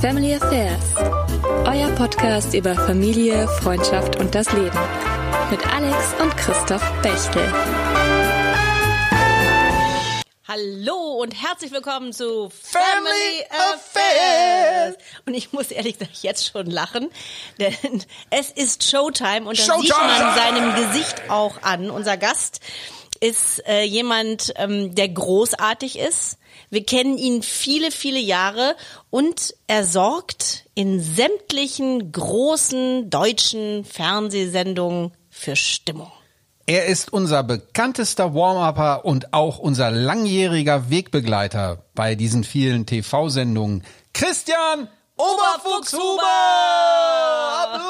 Family Affairs. Euer Podcast über Familie, Freundschaft und das Leben. Mit Alex und Christoph Bechtel. Hallo und herzlich willkommen zu Family Affairs. Und ich muss ehrlich gesagt jetzt schon lachen, denn es ist Showtime und das sieht man seinem Gesicht auch an. Unser Gast ist jemand, der großartig ist. Wir kennen ihn viele, viele Jahre und er sorgt in sämtlichen großen deutschen Fernsehsendungen für Stimmung. Er ist unser bekanntester Warm-Upper und auch unser langjähriger Wegbegleiter bei diesen vielen TV-Sendungen. Christian Oberfuchshuber! Applaus!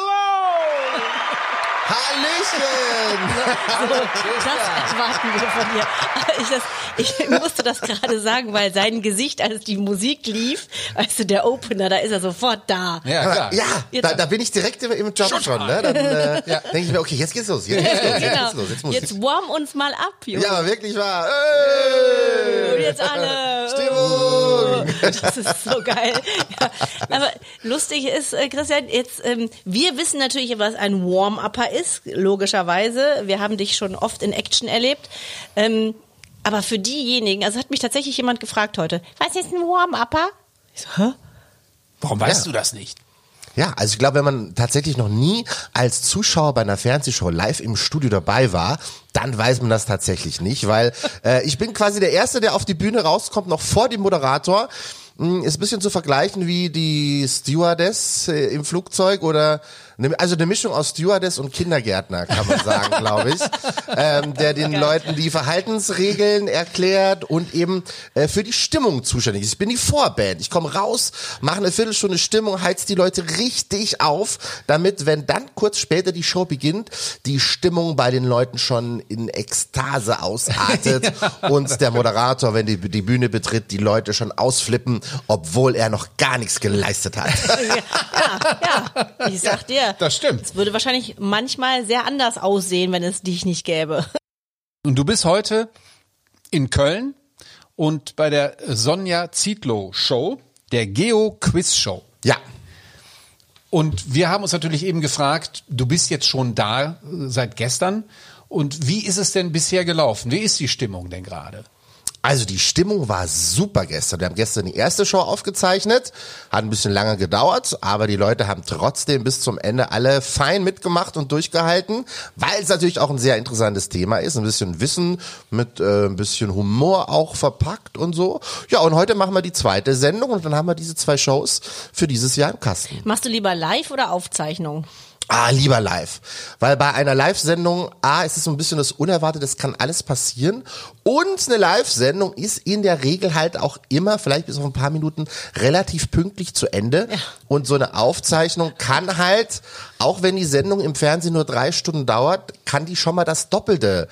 Hallöchen! Das erwarten wir von dir. Ich musste das gerade sagen, weil sein Gesicht, als die Musik lief, weißt du, der Opener, da ist er sofort da. Ja, klar. Ja, da bin ich direkt im Job schon. Ne? Dann denke ich mir, okay, jetzt geht's los. Jetzt warm uns mal ab, Junge. Ja, aber wirklich wahr. Und jetzt alle. Stimmung! Das ist so geil. Ja. Aber lustig ist, Christian, jetzt wir wissen natürlich, was ein Warm-Upper ist, logischerweise. Wir haben dich schon oft in Action erlebt. Aber für diejenigen, also hat mich tatsächlich jemand gefragt heute, was ist ein Warm-Upper? Ich so, hä? Warum weißt du das nicht? Ja, also ich glaube, wenn man tatsächlich noch nie als Zuschauer bei einer Fernsehshow live im Studio dabei war, dann weiß man das tatsächlich nicht, weil ich bin quasi der Erste, der auf die Bühne rauskommt, noch vor dem Moderator. Ist ein bisschen zu vergleichen wie die Stewardess im Flugzeug oder also eine Mischung aus Stewardess und Kindergärtner, kann man sagen, glaube ich, der den Leuten die Verhaltensregeln erklärt und eben für die Stimmung zuständig ist. Ich bin die Vorband. Ich komme raus, mache eine Viertelstunde Stimmung, heiz die Leute richtig auf, damit, wenn dann kurz später die Show beginnt, die Stimmung bei den Leuten schon in Ekstase ausartet und der Moderator, wenn die Bühne betritt, die Leute schon ausflippen, obwohl er noch gar nichts geleistet hat. Ja, ich sag dir. Das stimmt. Es würde wahrscheinlich manchmal sehr anders aussehen, wenn es dich nicht gäbe. Und du bist heute in Köln und bei der Sonja Zietlow Show, der Geo-Quiz-Show. Ja. Und wir haben uns natürlich eben gefragt, du bist jetzt schon da seit gestern. Und wie ist es denn bisher gelaufen? Wie ist die Stimmung denn gerade? Also die Stimmung war super gestern. Wir haben gestern die erste Show aufgezeichnet, hat ein bisschen lange gedauert, aber die Leute haben trotzdem bis zum Ende alle fein mitgemacht und durchgehalten, weil es natürlich auch ein sehr interessantes Thema ist, ein bisschen Wissen mit ein bisschen Humor auch verpackt und so. Ja, und heute machen wir die zweite Sendung und dann haben wir diese 2 Shows für dieses Jahr im Kasten. Machst du lieber live oder Aufzeichnung? Lieber live. Weil bei einer Live-Sendung, ist es so ein bisschen das Unerwartete, es kann alles passieren. Und eine Live-Sendung ist in der Regel halt auch immer, vielleicht bis auf ein paar Minuten, relativ pünktlich zu Ende. Ja. Und so eine Aufzeichnung kann halt, auch wenn die Sendung im Fernsehen nur 3 Stunden dauert, kann die schon mal das Doppelte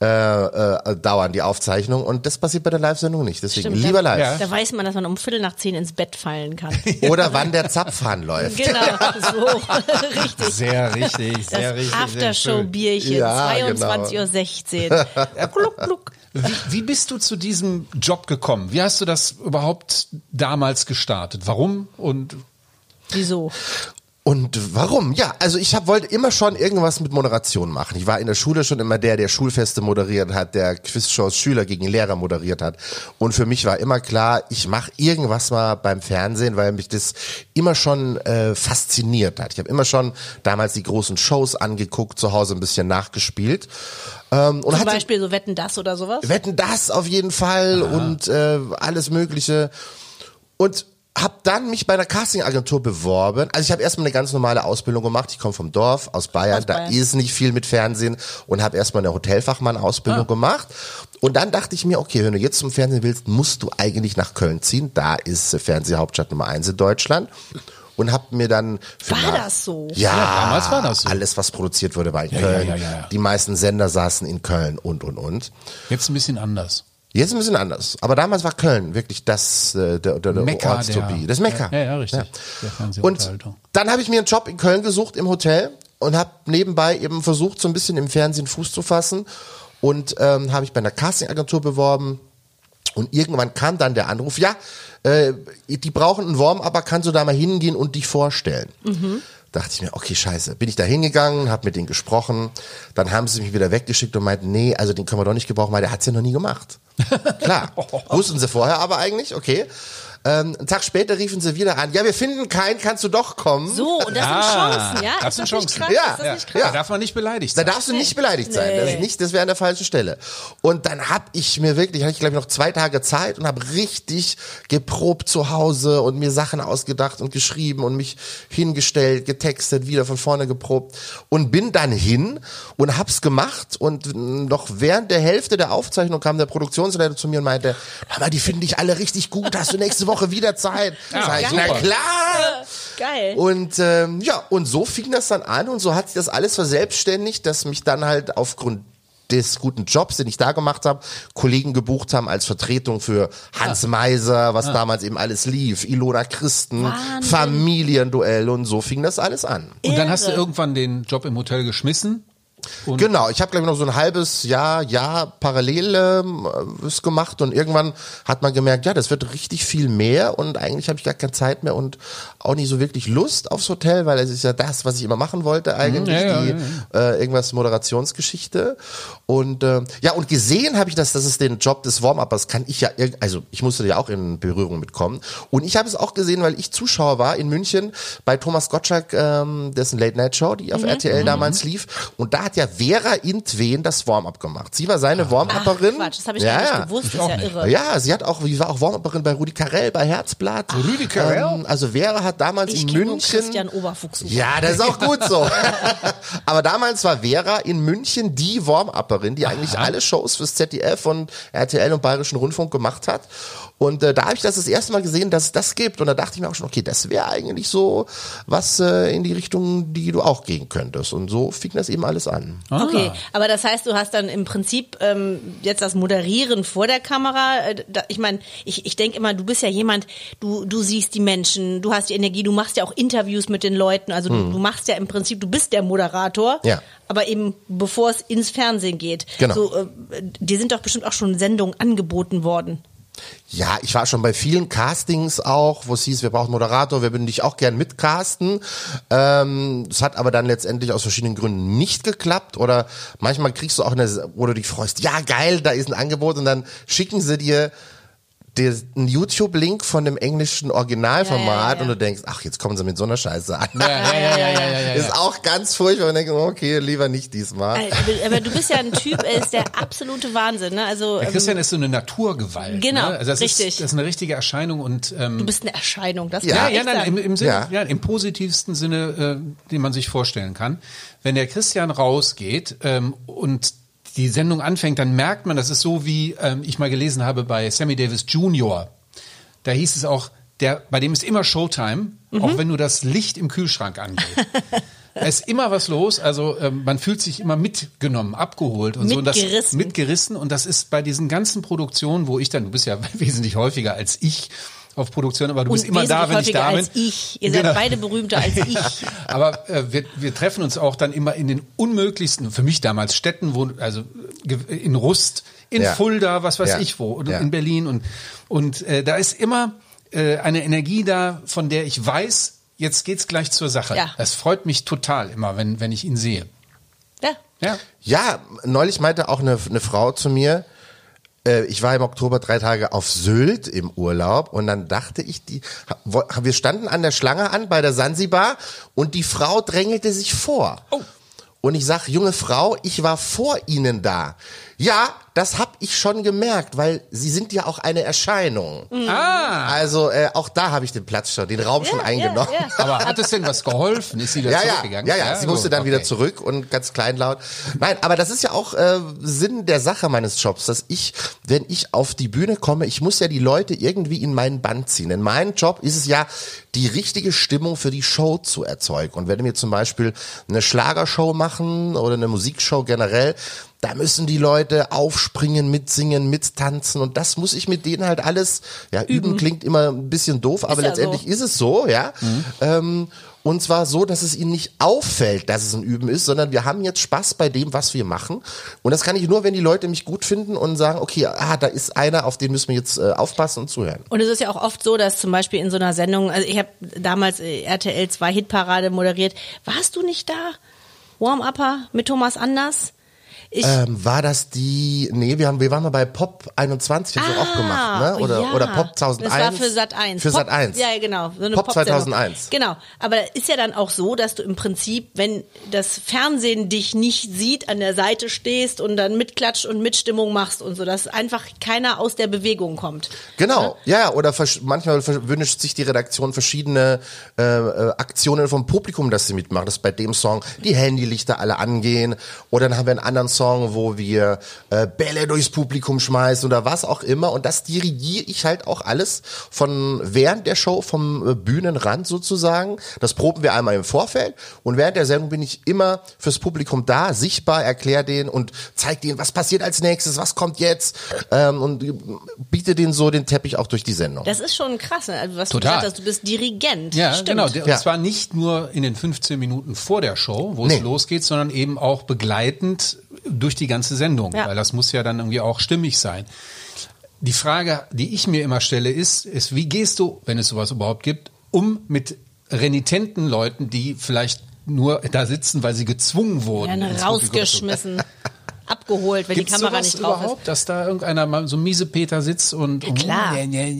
dauern, die Aufzeichnung. Und das passiert bei der Live-Sendung nicht. Deswegen Stimmt, lieber live. Ja. Da weiß man, dass man um 9:15 ins Bett fallen kann. Oder wann der Zapfhahn läuft. Genau, so. Richtig. Sehr richtig, sehr das richtig. Aftershow-Bierchen, Ja, 22:16 Uhr. Gluck, gluck. Wie bist du zu diesem Job gekommen? Wie hast du das überhaupt damals gestartet? Warum und wieso? Und warum? Ja, also ich wollte immer schon irgendwas mit Moderation machen. Ich war in der Schule schon immer der Schulfeste moderiert hat, der Quizshows Schüler gegen Lehrer moderiert hat. Und für mich war immer klar, ich mache irgendwas mal beim Fernsehen, weil mich das immer schon fasziniert hat. Ich habe immer schon damals die großen Shows angeguckt, zu Hause ein bisschen nachgespielt. Und zum Beispiel so Wetten, das oder sowas? Wetten, das auf jeden Fall. Aha. Und alles Mögliche. Und hab dann mich bei einer Castingagentur beworben. Also ich habe erstmal eine ganz normale Ausbildung gemacht. Ich komme vom Dorf aus Bayern. Da ist nicht viel mit Fernsehen und habe erstmal eine Hotelfachmann-Ausbildung gemacht. Und dann dachte ich mir, okay, wenn du jetzt zum Fernsehen willst, musst du eigentlich nach Köln ziehen. Da ist Fernsehhauptstadt Nummer 1 in Deutschland. Und hab mir dann... War das so? Ja, damals war das so. Alles, was produziert wurde, war in Köln. Ja. Die meisten Sender saßen in Köln und. Jetzt ein bisschen anders. Jetzt ein bisschen anders. Aber damals war Köln wirklich der Mekka, Ort to be. Das Mekka. Ja, richtig. Ja. Und dann habe ich mir einen Job in Köln gesucht im Hotel und habe nebenbei eben versucht, so ein bisschen im Fernsehen Fuß zu fassen. Und habe ich bei einer Castingagentur beworben. Und irgendwann kam dann der Anruf, die brauchen einen Warm-Upper, kannst du da mal hingehen und dich vorstellen? Dachte ich mir, okay, scheiße. Bin ich da hingegangen, habe mit denen gesprochen, dann haben sie mich wieder weggeschickt und meinten, nee, also den können wir doch nicht gebrauchen, weil der hat's ja noch nie gemacht. Klar, wussten sie vorher aber eigentlich, okay. Einen Tag später riefen sie wieder an, ja, wir finden keinen, kannst du doch kommen. So, und das sind Chancen, ja? Das sind Chancen. Krass? Ja, Ist das nicht krass? Da darf man nicht beleidigt Da sein. darfst du nicht beleidigt sein. Das wäre an der falschen Stelle. Und dann hatte ich glaube ich noch 2 Tage Zeit und habe richtig geprobt zu Hause und mir Sachen ausgedacht und geschrieben und mich hingestellt, getextet, wieder von vorne geprobt und bin dann hin und hab's gemacht und noch während der Hälfte der Aufzeichnung kam der Produktionsleiter zu mir und meinte, aber die finden dich alle richtig gut, hast du nächste Woche wieder Zeit? Sag ich, na klar! Geil. Und und so fing das dann an und so hat sich das alles verselbstständigt, dass mich dann halt aufgrund des guten Jobs, den ich da gemacht habe, Kollegen gebucht haben als Vertretung für Hans Meiser, was damals eben alles lief, Ilona Christen, Wahnsinn. Familienduell und so fing das alles an. Und dann hast du irgendwann den Job im Hotel geschmissen. Und Genau, ich habe glaube ich noch so ein halbes Jahr parallel es gemacht und irgendwann hat man gemerkt, ja, das wird richtig viel mehr und eigentlich habe ich gar keine Zeit mehr und auch nicht so wirklich Lust aufs Hotel, weil es ist ja das, was ich immer machen wollte eigentlich, irgendwas Moderationsgeschichte und und gesehen habe ich das ist den Job des Warm-Uppers, kann ich ja, also ich musste ja auch in Berührung mitkommen und ich habe es auch gesehen, weil ich Zuschauer war in München bei Thomas Gottschalk, dessen Late-Night-Show, die auf RTL damals lief und da hat ja Vera Intwen das Warm-Up gemacht. Sie war seine Warm-Upperin. Quatsch, das habe ich gar nicht gewusst, das ist ja irre. Ja, sie war auch Warm-Upperin bei Rudi Carrell, bei Herzblatt. Rudi Carrell? Also Vera hat damals in kenne München... Christian Oberfuchs. Ja, das ist auch gut so. Aber damals war Vera in München die Warm-Upperin, die eigentlich alle Shows fürs ZDF und RTL und Bayerischen Rundfunk gemacht hat. Und da habe ich das erste Mal gesehen, dass es das gibt. Und da dachte ich mir auch schon, okay, das wäre eigentlich so was in die Richtung, die du auch gehen könntest. Und so fing das eben alles an. Okay, aber das heißt, du hast dann im Prinzip jetzt das Moderieren vor der Kamera. Ich meine, ich denke immer, du bist ja jemand, du siehst die Menschen, du hast die Energie, du machst ja auch Interviews mit den Leuten. Also du machst ja im Prinzip, du bist der Moderator. Ja. Aber eben bevor es ins Fernsehen geht. Genau. So, dir sind doch bestimmt auch schon Sendungen angeboten worden. Ja, ich war schon bei vielen Castings auch, wo es hieß, wir brauchen einen Moderator, wir würden dich auch gern mitcasten. Es hat aber dann letztendlich aus verschiedenen Gründen nicht geklappt oder manchmal kriegst du auch wo du dich freust, ja geil, da ist ein Angebot und dann schicken sie dir einen YouTube-Link von dem englischen Originalformat und du denkst, ach, jetzt kommen sie mit so einer Scheiße an. Ja. Ist auch ganz furchtbar und denkst, okay, lieber nicht diesmal. Aber du bist ja ein Typ, ist der absolute Wahnsinn. Ne? Also, Christian ist so eine Naturgewalt. Genau, ne? Also das richtig. Das ist eine richtige Erscheinung und du bist eine Erscheinung. Das Ja. kann man echt sagen. im Sinne, Ja. im positivsten Sinne, den man sich vorstellen kann. Wenn der Christian rausgeht und die Sendung anfängt, dann merkt man, das ist so wie ich mal gelesen habe bei Sammy Davis Jr. Da hieß es auch, bei dem ist immer Showtime, auch wenn nur das Licht im Kühlschrank angeht. Da ist immer was los, also man fühlt sich immer mitgenommen, abgeholt und Mitgerissen. so. Mitgerissen und das ist bei diesen ganzen Produktionen, wo du bist ja wesentlich häufiger als ich auf Produktion, aber du bist immer da, wenn ich da bin. Als ich. Ihr seid beide berühmter als ich. Aber wir treffen uns auch dann immer in den unmöglichsten, für mich damals Städten, also in Rust, in Fulda, was weiß ich wo, oder in Berlin und da ist immer eine Energie da, von der ich weiß, jetzt geht's gleich zur Sache. Ja. Das freut mich total immer, wenn ich ihn sehe. Ja. Ja, neulich meinte auch eine Frau zu mir, ich war im Oktober 3 Tage auf Sylt im Urlaub und dann dachte ich, wir standen an der Schlange an bei der Sansibar und die Frau drängelte sich vor. Oh. Und ich sag, junge Frau, ich war vor Ihnen da. Ja, das hab ich schon gemerkt, weil Sie sind ja auch eine Erscheinung. Also auch da habe ich den Platz schon, den Raum schon eingenommen. Ja. Aber hat es denn was geholfen? Ist sie da zurückgegangen? Ja, sie musste dann wieder zurück und ganz kleinlaut. Nein, aber das ist ja auch Sinn der Sache meines Jobs, dass wenn ich auf die Bühne komme, ich muss ja die Leute irgendwie in meinen Band ziehen. In meinem Job ist es ja, die richtige Stimmung für die Show zu erzeugen. Und wenn wir zum Beispiel eine Schlagershow machen oder eine Musikshow generell, da müssen die Leute aufspringen, mitsingen, mittanzen und das muss ich mit denen halt alles, ja, üben klingt immer ein bisschen doof, aber letztendlich ist es so, ja. Und zwar so, dass es ihnen nicht auffällt, dass es ein Üben ist, sondern wir haben jetzt Spaß bei dem, was wir machen. Und das kann ich nur, wenn die Leute mich gut finden und sagen, okay, da ist einer, auf den müssen wir jetzt aufpassen und zuhören. Und es ist ja auch oft so, dass zum Beispiel in so einer Sendung, also ich habe damals RTL 2 Hitparade moderiert, warst du nicht da? Warm-Upper mit Thomas Anders? War das wir waren mal bei Pop 21, haben wir auch gemacht, ne? Oder Pop 2001. Das war für Sat.1. Für Sat.1. Ja, genau. So eine Pop 2001. Genau. Aber ist ja dann auch so, dass du im Prinzip, wenn das Fernsehen dich nicht sieht, an der Seite stehst und dann mitklatscht und Mitstimmung machst und so, dass einfach keiner aus der Bewegung kommt. Genau. Ja, oder manchmal wünscht sich die Redaktion verschiedene Aktionen vom Publikum, dass sie mitmachen. Dass bei dem Song die Handylichter alle angehen. Oder dann haben wir einen anderen Song, wo wir Bälle durchs Publikum schmeißen oder was auch immer. Und das dirigiere ich halt auch alles von während der Show vom Bühnenrand sozusagen. Das proben wir einmal im Vorfeld. Und während der Sendung bin ich immer fürs Publikum da, sichtbar, erkläre denen und zeige denen, was passiert als nächstes, was kommt jetzt. Und biete denen so den Teppich auch durch die Sendung. Das ist schon krass, also was Total. du gesagt hast, du bist Dirigent. Ja, Stimmt. genau. Und zwar nicht nur in den 15 Minuten vor der Show, wo es losgeht, sondern eben auch begleitend durch die ganze Sendung, weil das muss ja dann irgendwie auch stimmig sein. Die Frage, die ich mir immer stelle, ist, wie gehst du, wenn es sowas überhaupt gibt, mit renitenten Leuten, die vielleicht nur da sitzen, weil sie gezwungen wurden. Ja, rausgeschmissen. Abgeholt, wenn Gibt's die Kamera sowas nicht drauf überhaupt, ist. dass da irgendeiner mal so Miesepeter sitzt und klar.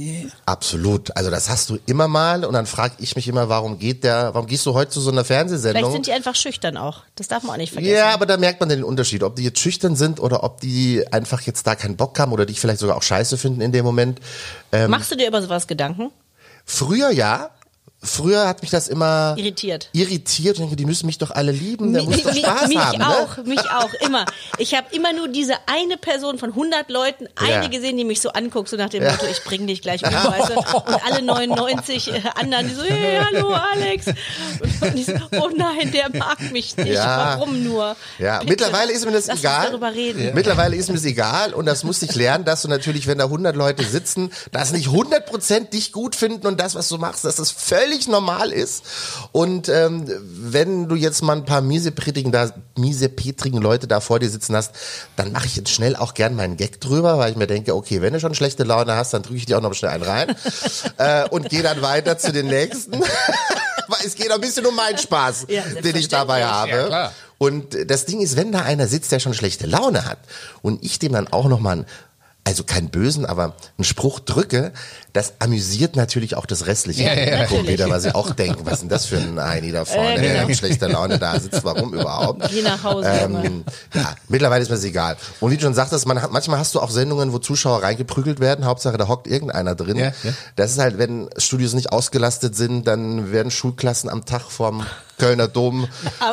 Absolut. Also das hast du immer mal und dann frage ich mich immer, warum gehst du heute zu so einer Fernsehsendung? Vielleicht sind die einfach schüchtern auch. Das darf man auch nicht vergessen. Ja, aber da merkt man den Unterschied, ob die jetzt schüchtern sind oder ob die einfach jetzt da keinen Bock haben oder dich vielleicht sogar auch scheiße finden in dem Moment. Machst du dir über sowas Gedanken? Früher ja. Früher hat mich das immer irritiert. Und ich denke, die müssen mich doch alle lieben, der muss doch Spaß haben. Mich auch, immer. Ich habe immer nur diese eine Person von 100 Leuten, eine gesehen, die mich so anguckt, so nach dem Motto, ich bring dich gleich um, weißt du? Und alle 99 anderen, die so, hey, hallo Alex. Und ich so, oh nein, der mag mich nicht, warum nur? Ja, bitte, mittlerweile ist mir das egal. Lass uns darüber reden. Ja. Mittlerweile ist mir das egal und das musste ich lernen, dass du natürlich, wenn da 100 Leute sitzen, dass nicht 100% dich gut finden und das, was du machst, dass das völlig normal ist. Und wenn du jetzt mal ein paar miesepetrigen Leute da vor dir sitzen hast, dann mache ich jetzt schnell auch gern meinen Gag drüber, weil ich mir denke, okay, wenn du schon schlechte Laune hast, dann drücke ich dir auch noch schnell einen rein und gehe dann weiter zu den nächsten. Weil es geht ein bisschen um meinen Spaß, den ich dabei habe. Ja, klar. Und das Ding ist, wenn da einer sitzt, der schon schlechte Laune hat und ich dem dann auch nochmal also keinen bösen, aber einen Spruch drücke, das amüsiert natürlich auch das restliche Publikum wieder, weil sie auch denken, was ist denn das für ein Heini da vorne, der mit schlechter Laune da sitzt, warum überhaupt? Geh nach Hause. Ja, mittlerweile ist mir das egal. Und wie du schon sagtest, manchmal hast du auch Sendungen, wo Zuschauer reingeprügelt werden, Hauptsache da hockt irgendeiner drin. Ja. Das ist halt, wenn Studios nicht ausgelastet sind, dann werden Schulklassen am Tag vorm Kölner Dom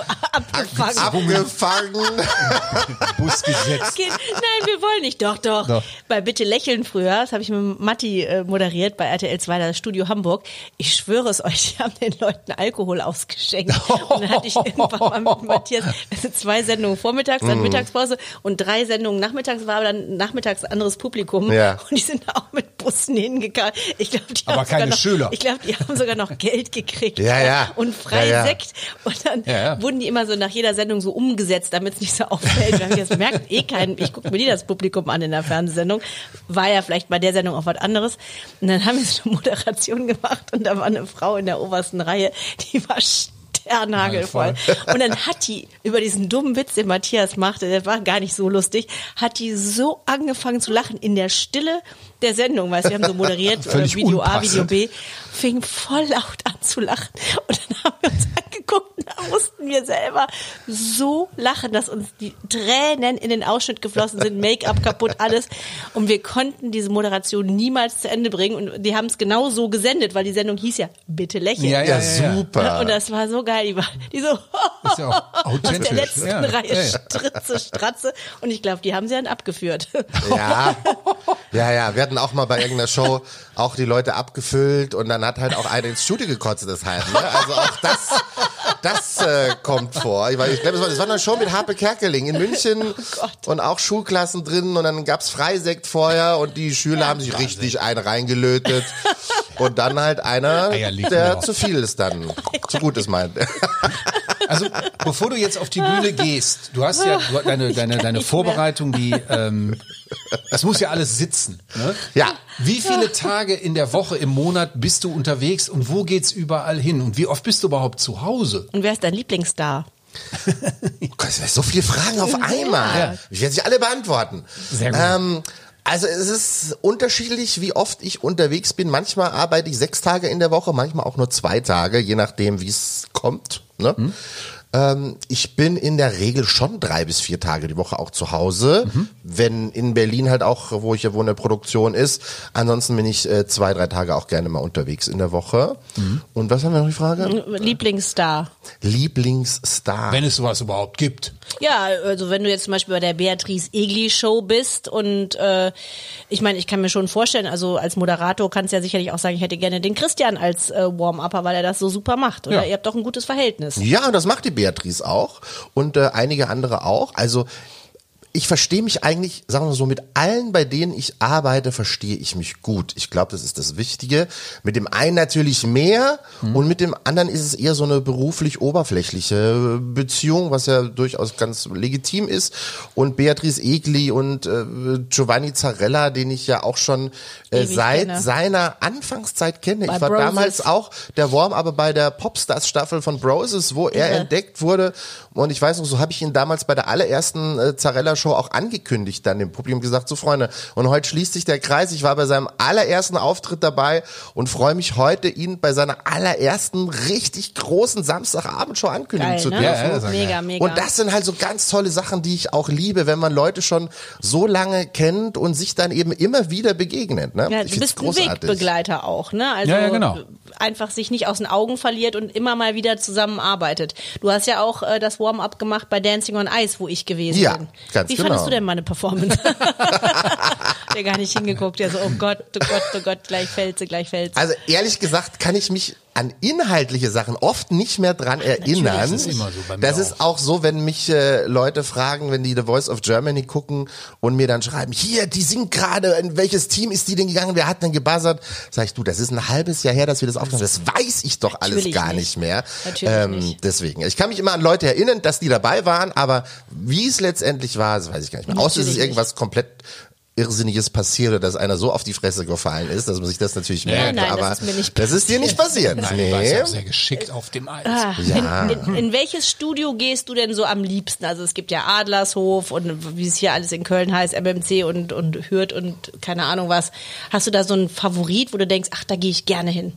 abgefangen. Bus gesetzt. Nein, wir wollen nicht. Doch. Bei Bitte lächeln früher, das habe ich mit Matti moderiert bei RTL 2, das Studio Hamburg. Ich schwöre es euch, die haben den Leuten Alkohol ausgeschenkt. Und dann hatte ich irgendwann mal mit Matthias 2 Sendungen vormittags, dann Mittagspause und 3 Sendungen nachmittags, war aber dann nachmittags ein anderes Publikum. Ja. Und die sind auch mit Bussen hingegangen. Ich glaube, die aber haben keine Schüler. Ich glaube, die haben sogar noch Geld gekriegt. Ja. Und frei Sekt. Und dann wurden die immer so nach jeder Sendung so umgesetzt, damit es nicht so auffällt. Das merkt ich gucke mir nie das Publikum an in der Fernsehsendung. War ja vielleicht bei der Sendung auch was anderes. Und dann haben wir so eine Moderation gemacht und da war eine Frau in der obersten Reihe, die war sternhagelvoll. Und dann hat die über diesen dummen Witz, den Matthias machte, der war gar nicht so lustig, hat die so angefangen zu lachen in der Stille der Sendung, weißt du, wir haben so moderiert, Video A, Video B, fing voll laut an zu lachen. Und dann haben wir uns angeguckt und da mussten wir selber so lachen, dass uns die Tränen in den Ausschnitt geflossen sind, Make-up kaputt, alles. Und wir konnten diese Moderation niemals zu Ende bringen. Und die haben es genau so gesendet, weil die Sendung hieß ja Bitte lächeln. Ja, super. Und das war so geil. Die so ist ja auch authentisch. aus der letzten Reihe Stratze. Und ich glaube, die haben sie dann abgeführt. Ja. Wir hatten auch mal bei irgendeiner Show auch die Leute abgefüllt und dann hat halt auch einer ins Studio gekotzt deshalb. Ne? Also auch das kommt vor. Ich glaube, das war eine Show mit Harpe Kerkeling in München und auch Schulklassen drin und dann gab's Freisekt vorher und die Schüler haben sich richtig einen reingelötet und dann halt einer, der zu viel ist dann, zu gut ist meint. Also, bevor du jetzt auf die Bühne gehst, du hast ja deine Vorbereitung, das muss ja alles sitzen. Ne? Ja. Wie viele Tage in der Woche, im Monat bist du unterwegs und wo geht's überall hin? Und wie oft bist du überhaupt zu Hause? Und wer ist dein Lieblingsstar? So viele Fragen auf einmal. Ja. Ich werde sie alle beantworten. Sehr gut. Also es ist unterschiedlich, wie oft ich unterwegs bin. Manchmal arbeite ich 6 Tage in der Woche, manchmal auch nur 2 Tage, je nachdem, wie es kommt. Ne? Ich bin in der Regel schon 3 bis 4 Tage die Woche auch zu Hause, wenn in Berlin halt auch, wo ich ja wohne, Produktion ist. Ansonsten bin ich 2, 3 Tage auch gerne mal unterwegs in der Woche. Und was haben wir noch die Frage? Lieblingsstar. Lieblingsstar. Wenn es sowas überhaupt gibt. Ja, also wenn du jetzt zum Beispiel bei der Beatrice Egli Show bist und ich meine, ich kann mir schon vorstellen, also als Moderator kannst du ja sicherlich auch sagen, ich hätte gerne den Christian als Warm-Upper, weil er das so super macht. Oder ihr habt doch ein gutes Verhältnis. Ja, und das macht die Beatrice auch und einige andere auch. Also ich verstehe mich eigentlich, sagen wir mal so, mit allen, bei denen ich arbeite, verstehe ich mich gut. Ich glaube, das ist das Wichtige. Mit dem einen natürlich mehr und mit dem anderen ist es eher so eine beruflich oberflächliche Beziehung, was ja durchaus ganz legitim ist. Und Beatrice Egli und Giovanni Zarella, den ich ja auch schon seit seiner Anfangszeit kenne. Ich war damals auch der Warm-Upper bei der Popstars-Staffel von Broses, wo er entdeckt wurde. Und ich weiß noch, so habe ich ihn damals bei der allerersten Zarella-Show auch angekündigt, dann dem Publikum gesagt, so Freunde, und heute schließt sich der Kreis. Ich war bei seinem allerersten Auftritt dabei und freue mich heute, ihn bei seiner allerersten richtig großen Samstagabendshow ankündigen zu dürfen. Ja, mega, mega. Und das sind halt so ganz tolle Sachen, die ich auch liebe, wenn man Leute schon so lange kennt und sich dann eben immer wieder begegnet. Ne? Ja, du bist ein Wegbegleiter auch, ne? Also genau. Einfach sich nicht aus den Augen verliert und immer mal wieder zusammenarbeitet. Du hast ja auch das Warm-up gemacht bei Dancing on Ice, wo ich gewesen bin. Ja, ganz Wie fandest du denn meine Performance? Der gar nicht hingeguckt, der so, oh Gott, gleich fällt sie. Also ehrlich gesagt kann ich mich an inhaltliche Sachen oft nicht mehr dran erinnern. Das ist immer so bei mir. Das ist auch so, wenn mich Leute fragen, wenn die The Voice of Germany gucken und mir dann schreiben, hier, die singt gerade, in welches Team ist die denn gegangen, wer hat denn gebuzzert? Sag ich, du, das ist ein halbes Jahr her, dass wir das aufnehmen. Das weiß ich doch alles Natürlich gar nicht mehr. Natürlich nicht. Deswegen, ich kann mich immer an Leute erinnern, dass die dabei waren, aber wie es letztendlich war, das weiß ich gar nicht mehr. Außer es ist irgendwas komplett Irrsinniges passiert oder dass einer so auf die Fresse gefallen ist, dass man sich das natürlich merkt. Nein, aber das ist mir nicht das ist dir nicht passiert. Nein, du warst ja auch sehr geschickt auf dem Eis. Ja. In welches Studio gehst du denn so am liebsten? Also es gibt ja Adlershof und wie es hier alles in Köln heißt, MMC und Hürth und keine Ahnung was. Hast du da so einen Favorit, wo du denkst, ach, da gehe ich gerne hin?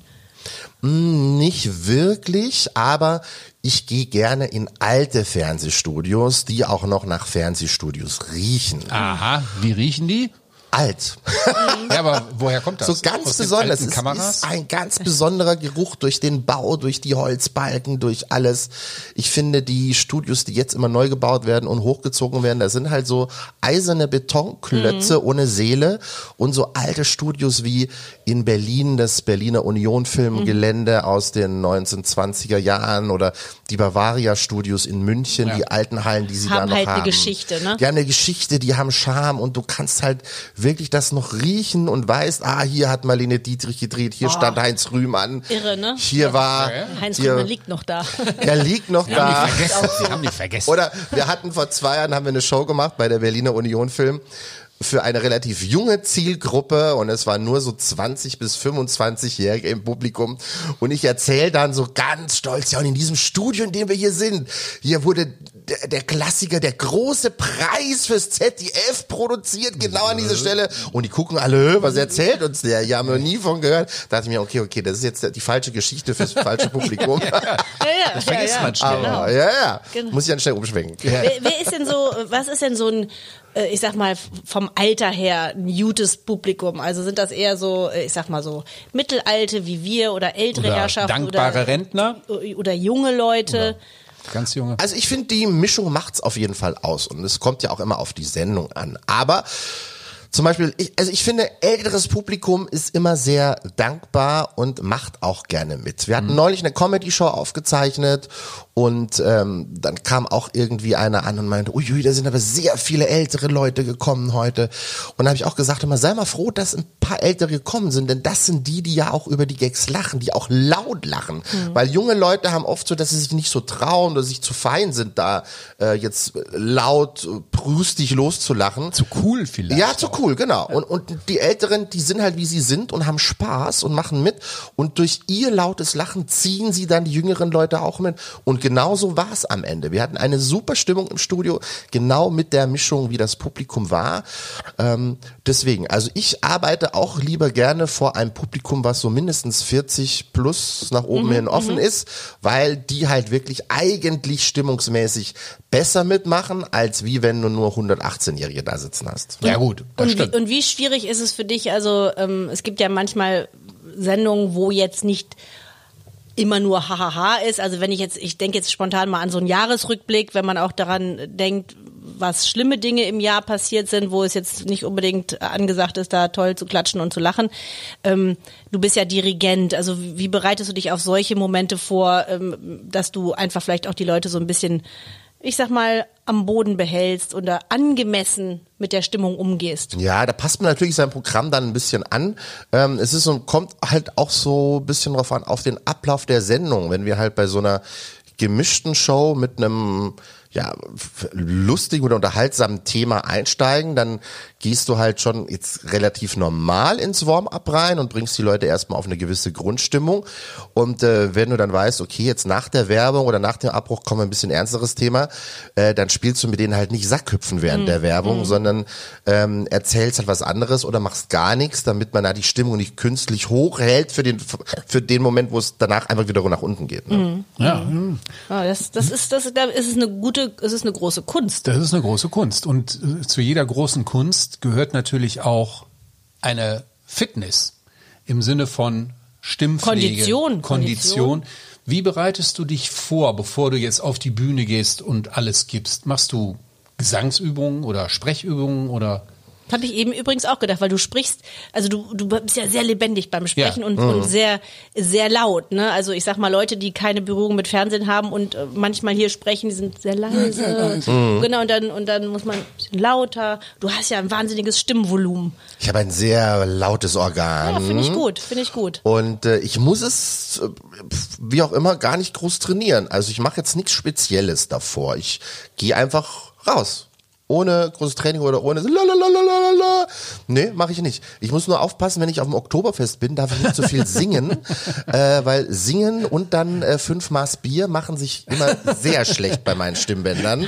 Nicht wirklich, aber ich gehe gerne in alte Fernsehstudios, die auch noch nach Fernsehstudios riechen. Aha, wie riechen die? Alt. Ja, aber woher kommt das? So ganz Aus den besonders. alten Es Kameras? ist ein ganz besonderer Geruch durch den Bau, durch die Holzbalken, durch alles. Ich finde, die Studios, die jetzt immer neu gebaut werden und hochgezogen werden, das sind halt so eiserne Betonklötze ohne Seele und so alte Studios wie in Berlin, das Berliner Union Filmgelände aus den 1920er Jahren oder die Bavaria Studios in München, die alten Hallen, die sie da noch Halt haben. eine Geschichte, ne? Die haben eine Geschichte, die haben Charme und du kannst halt wirklich das noch riechen und weißt, hier hat Marlene Dietrich gedreht, hier stand Heinz Rühmann. Irre, ne? Hier war... Heinz hier, Rühmann liegt noch da. Er liegt noch da. Sie haben die vergessen. Oder wir hatten vor 2 Jahren, haben wir eine Show gemacht bei der Berliner Union Film für eine relativ junge Zielgruppe und es waren nur so 20 bis 25-Jährige im Publikum und ich erzähle dann so ganz stolz, ja, und in diesem Studio, in dem wir hier sind, hier wurde der Klassiker, der große Preis fürs ZDF produziert, genau an dieser Stelle und die gucken alle, was erzählt uns der? Ja, haben wir noch nie von gehört. Da dachte ich mir, okay, das ist jetzt die falsche Geschichte fürs falsche Publikum. Das vergisst man schnell. Aber, Genau. muss ich dann schnell umschwenken. Wer ist denn so, was ist denn so ein, ich sag mal, vom Alter her ein gutes Publikum? Also sind das eher so, ich sag mal so, Mittelalte wie wir oder ältere Oder Herrschaften dankbare Rentner? Oder junge Leute? Ganz junge. Also ich finde, die Mischung macht's auf jeden Fall aus und es kommt ja auch immer auf die Sendung an. Aber Zum Beispiel, ich finde, älteres Publikum ist immer sehr dankbar und macht auch gerne mit. Wir hatten neulich eine Comedy-Show aufgezeichnet und dann kam auch irgendwie einer an und meinte, uiui, da sind aber sehr viele ältere Leute gekommen heute. Und da habe ich auch gesagt, immer sei mal froh, dass ein paar Ältere gekommen sind, denn das sind die ja auch über die Gags lachen, die auch laut lachen. Weil junge Leute haben oft so, dass sie sich nicht so trauen oder sich zu fein sind, da jetzt laut, brüstig loszulachen. Zu cool vielleicht. Ja, zu cool, genau. Und die Älteren, die sind halt wie sie sind und haben Spaß und machen mit. Und durch ihr lautes Lachen ziehen sie dann die jüngeren Leute auch mit. Und genauso war es am Ende. Wir hatten eine super Stimmung im Studio, genau mit der Mischung, wie das Publikum war. Deswegen, also ich arbeite auch lieber gerne vor einem Publikum, was so mindestens 40 plus nach oben hin offen ist, weil die halt wirklich eigentlich stimmungsmäßig besser mitmachen, als wie wenn du nur 118-Jährige da sitzen hast. Ja gut, das stimmt. Und wie schwierig ist es für dich? Also es gibt ja manchmal Sendungen, wo jetzt nicht immer nur hahaha ist. Also wenn ich denke jetzt spontan mal an so einen Jahresrückblick, wenn man auch daran denkt, was schlimme Dinge im Jahr passiert sind, wo es jetzt nicht unbedingt angesagt ist, da toll zu klatschen und zu lachen. Du bist ja Dirigent, also wie bereitest du dich auf solche Momente vor, dass du einfach vielleicht auch die Leute so ein bisschen, ich sag mal, am Boden behältst oder angemessen mit der Stimmung umgehst? Ja, da passt man natürlich sein Programm dann ein bisschen an. Es ist und kommt halt auch so ein bisschen drauf an, auf den Ablauf der Sendung. Wenn wir halt bei so einer gemischten Show mit einem lustigen oder unterhaltsamen Thema einsteigen, dann gehst du halt schon jetzt relativ normal ins Warm-up rein und bringst die Leute erstmal auf eine gewisse Grundstimmung. Und wenn du dann weißt, okay, jetzt nach der Werbung oder nach dem Abbruch kommt ein bisschen ernsteres Thema, dann spielst du mit denen halt nicht Sackhüpfen während der Werbung, sondern erzählst halt was anderes oder machst gar nichts, damit man da die Stimmung nicht künstlich hochhält für den Moment, wo es danach einfach wieder nach unten geht. Ne? Ja. Das ist eine große Kunst. Das ist eine große Kunst. Und zu jeder großen Kunst gehört natürlich auch eine Fitness im Sinne von Stimmpflege. Kondition. Wie bereitest du dich vor, bevor du jetzt auf die Bühne gehst und alles gibst? Machst du Gesangsübungen oder Sprechübungen oder? Habe ich eben übrigens auch gedacht, weil du sprichst, also du bist ja sehr lebendig beim Sprechen und sehr, sehr laut, ne? Also ich sag mal, Leute, die keine Berührung mit Fernsehen haben und manchmal hier sprechen, die sind sehr leise. Genau, und dann muss man ein bisschen lauter. Du hast ja ein wahnsinniges Stimmvolumen. Ich habe ein sehr lautes Organ. Ja, finde ich gut. Und ich muss es, wie auch immer, gar nicht groß trainieren. Also ich mache jetzt nichts Spezielles davor. Ich gehe einfach raus. Ohne großes Training oder ohne lalalala. Nee, mache ich nicht. Ich muss nur aufpassen, wenn ich auf dem Oktoberfest bin, darf ich nicht so viel singen, weil singen und dann 5 Maß Bier machen sich immer sehr schlecht bei meinen Stimmbändern.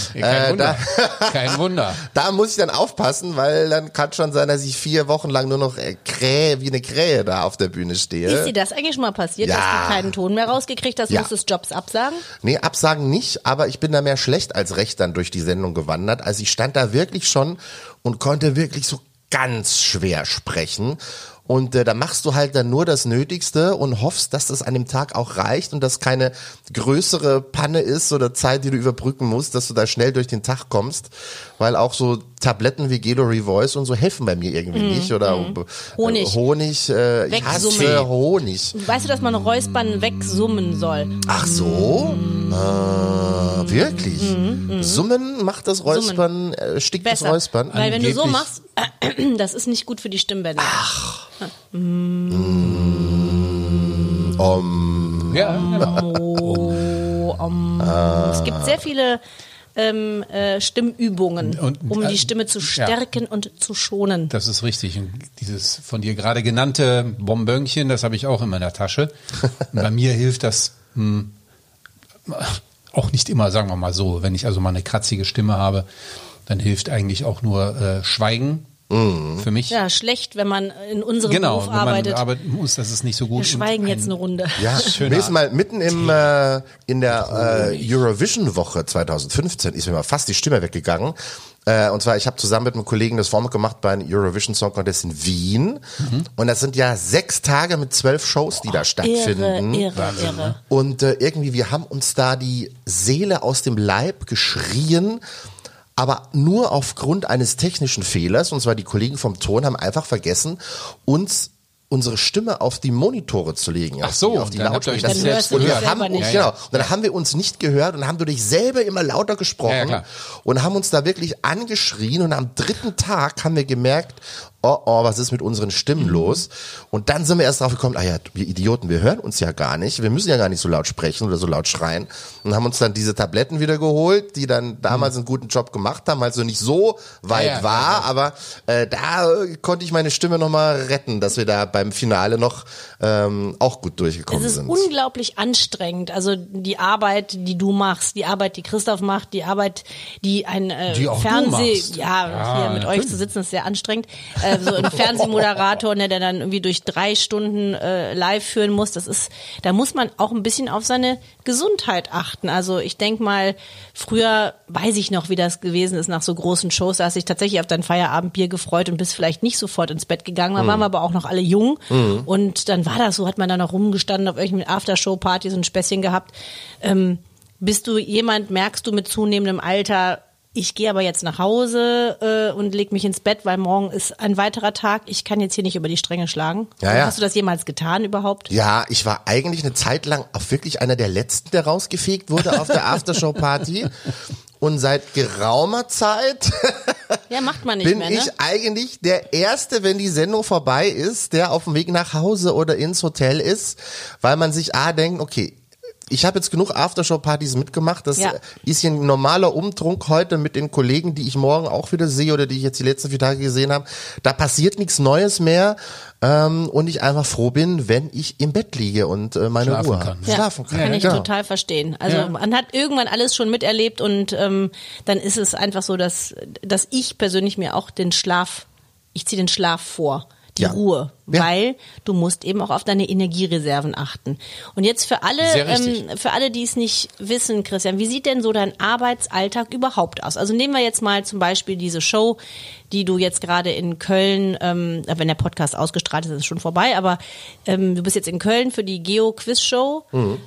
Kein Wunder. Da muss ich dann aufpassen, weil dann kann schon sein, dass ich 4 Wochen lang nur noch wie eine Krähe da auf der Bühne stehe. Ist dir das eigentlich schon mal passiert, dass du keinen Ton mehr rausgekriegt hast, musstest Jobs absagen? Nee, absagen nicht, aber ich bin da mehr schlecht als recht dann durch die Sendung gewandert. Also ich stand da wirklich schon und konnte wirklich so ganz schwer sprechen. Und da machst du halt dann nur das Nötigste und hoffst, dass das an dem Tag auch reicht und dass keine größere Panne ist oder Zeit, die du überbrücken musst, dass du da schnell durch den Tag kommst. Weil auch so Tabletten wie Gelo Revoice und so helfen bei mir irgendwie nicht. Oder Honig. Ich hasse Honig. Weißt du, dass man Räuspern wegsummen soll? Ach so? Wirklich? Summen macht das Räuspern, stickt besser, das Räuspern? Weil wenn du so machst, das ist nicht gut für die Stimmbänder. Ach. Ja, Es gibt sehr viele Stimmübungen, um die Stimme zu stärken und zu schonen. Das ist richtig. Und dieses von dir gerade genannte Bonbönchen, das habe ich auch immer in der Tasche. Und bei mir hilft das auch nicht immer, sagen wir mal so. Wenn ich also mal eine kratzige Stimme habe, dann hilft eigentlich auch nur Schweigen. Für mich. Ja, schlecht, wenn man in unserem Beruf arbeitet. Wenn man arbeiten muss, das ist nicht so gut. Wir schweigen jetzt eine Runde. Ja, mir ist mal mitten in der Eurovision-Woche 2015 ist mir mal fast die Stimme weggegangen. Und zwar, ich habe zusammen mit einem Kollegen das Format gemacht bei einem Eurovision Song Contest in Wien. Und das sind ja 6 Tage mit 12 Shows, die da stattfinden. Irre. Und irgendwie, wir haben uns da die Seele aus dem Leib geschrien. aber nur aufgrund eines technischen Fehlers, und zwar die Kollegen vom Ton haben einfach vergessen, uns unsere Stimme auf die Monitore zu legen. Ach so, auf die dann habt ihr Lautsprecher. euch das selbst gehört. Dann haben wir uns nicht gehört und haben dadurch selber immer lauter gesprochen und haben uns da wirklich angeschrien und am 3. Tag haben wir gemerkt, oh, was ist mit unseren Stimmen los? Und dann sind wir erst drauf gekommen, wir Idioten, wir hören uns ja gar nicht, wir müssen ja gar nicht so laut sprechen oder so laut schreien und haben uns dann diese Tabletten wieder geholt, die dann damals einen guten Job gemacht haben, also nicht so weit war, aber da konnte ich meine Stimme nochmal retten, dass wir da beim Finale noch auch gut durchgekommen sind. Es ist unglaublich anstrengend, also die Arbeit, die du machst, die Arbeit, die Christoph macht, die Arbeit, die ein hier mit euch zu sitzen, ist sehr anstrengend. So ein Fernsehmoderator, der dann irgendwie durch 3 Stunden live führen muss, da muss man auch ein bisschen auf seine Gesundheit achten. Also ich denke mal, früher weiß ich noch, wie das gewesen ist nach so großen Shows, da hast du dich tatsächlich auf dein Feierabendbier gefreut und bist vielleicht nicht sofort ins Bett gegangen, da waren wir aber auch noch alle jung und dann war das so, hat man da noch rumgestanden auf irgendwelchen Aftershow-Partys und ein Späßchen gehabt. Bist du jemand, merkst du mit zunehmendem Alter, ich gehe aber jetzt nach Hause und leg mich ins Bett, weil morgen ist ein weiterer Tag. Ich kann jetzt hier nicht über die Stränge schlagen. Ja. Hast du das jemals getan überhaupt? Ja, ich war eigentlich eine Zeit lang auch wirklich einer der Letzten, der rausgefegt wurde auf der Aftershow-Party. Und seit geraumer Zeit macht man nicht bin mehr, ne? ich eigentlich der Erste, wenn die Sendung vorbei ist, der auf dem Weg nach Hause oder ins Hotel ist, weil man sich denkt, okay, ich habe jetzt genug Aftershow-Partys mitgemacht. Das ist hier ein normaler Umtrunk heute mit den Kollegen, die ich morgen auch wieder sehe oder die ich jetzt die letzten 4 Tage gesehen habe. Da passiert nichts Neues mehr und ich einfach froh bin, wenn ich im Bett liege und meine Ruhe habe. Schlafen kann. Kann ich total verstehen. Also man hat irgendwann alles schon miterlebt und dann ist es einfach so, dass ich persönlich mir auch ich ziehe den Schlaf vor. Die Ruhe, weil du musst eben auch auf deine Energiereserven achten. Und jetzt für alle, die es nicht wissen, Christian, wie sieht denn so dein Arbeitsalltag überhaupt aus? Also nehmen wir jetzt mal zum Beispiel diese Show, die du jetzt gerade in Köln, wenn der Podcast ausgestrahlt ist, ist es schon vorbei, aber du bist jetzt in Köln für die Geo-Quiz-Show.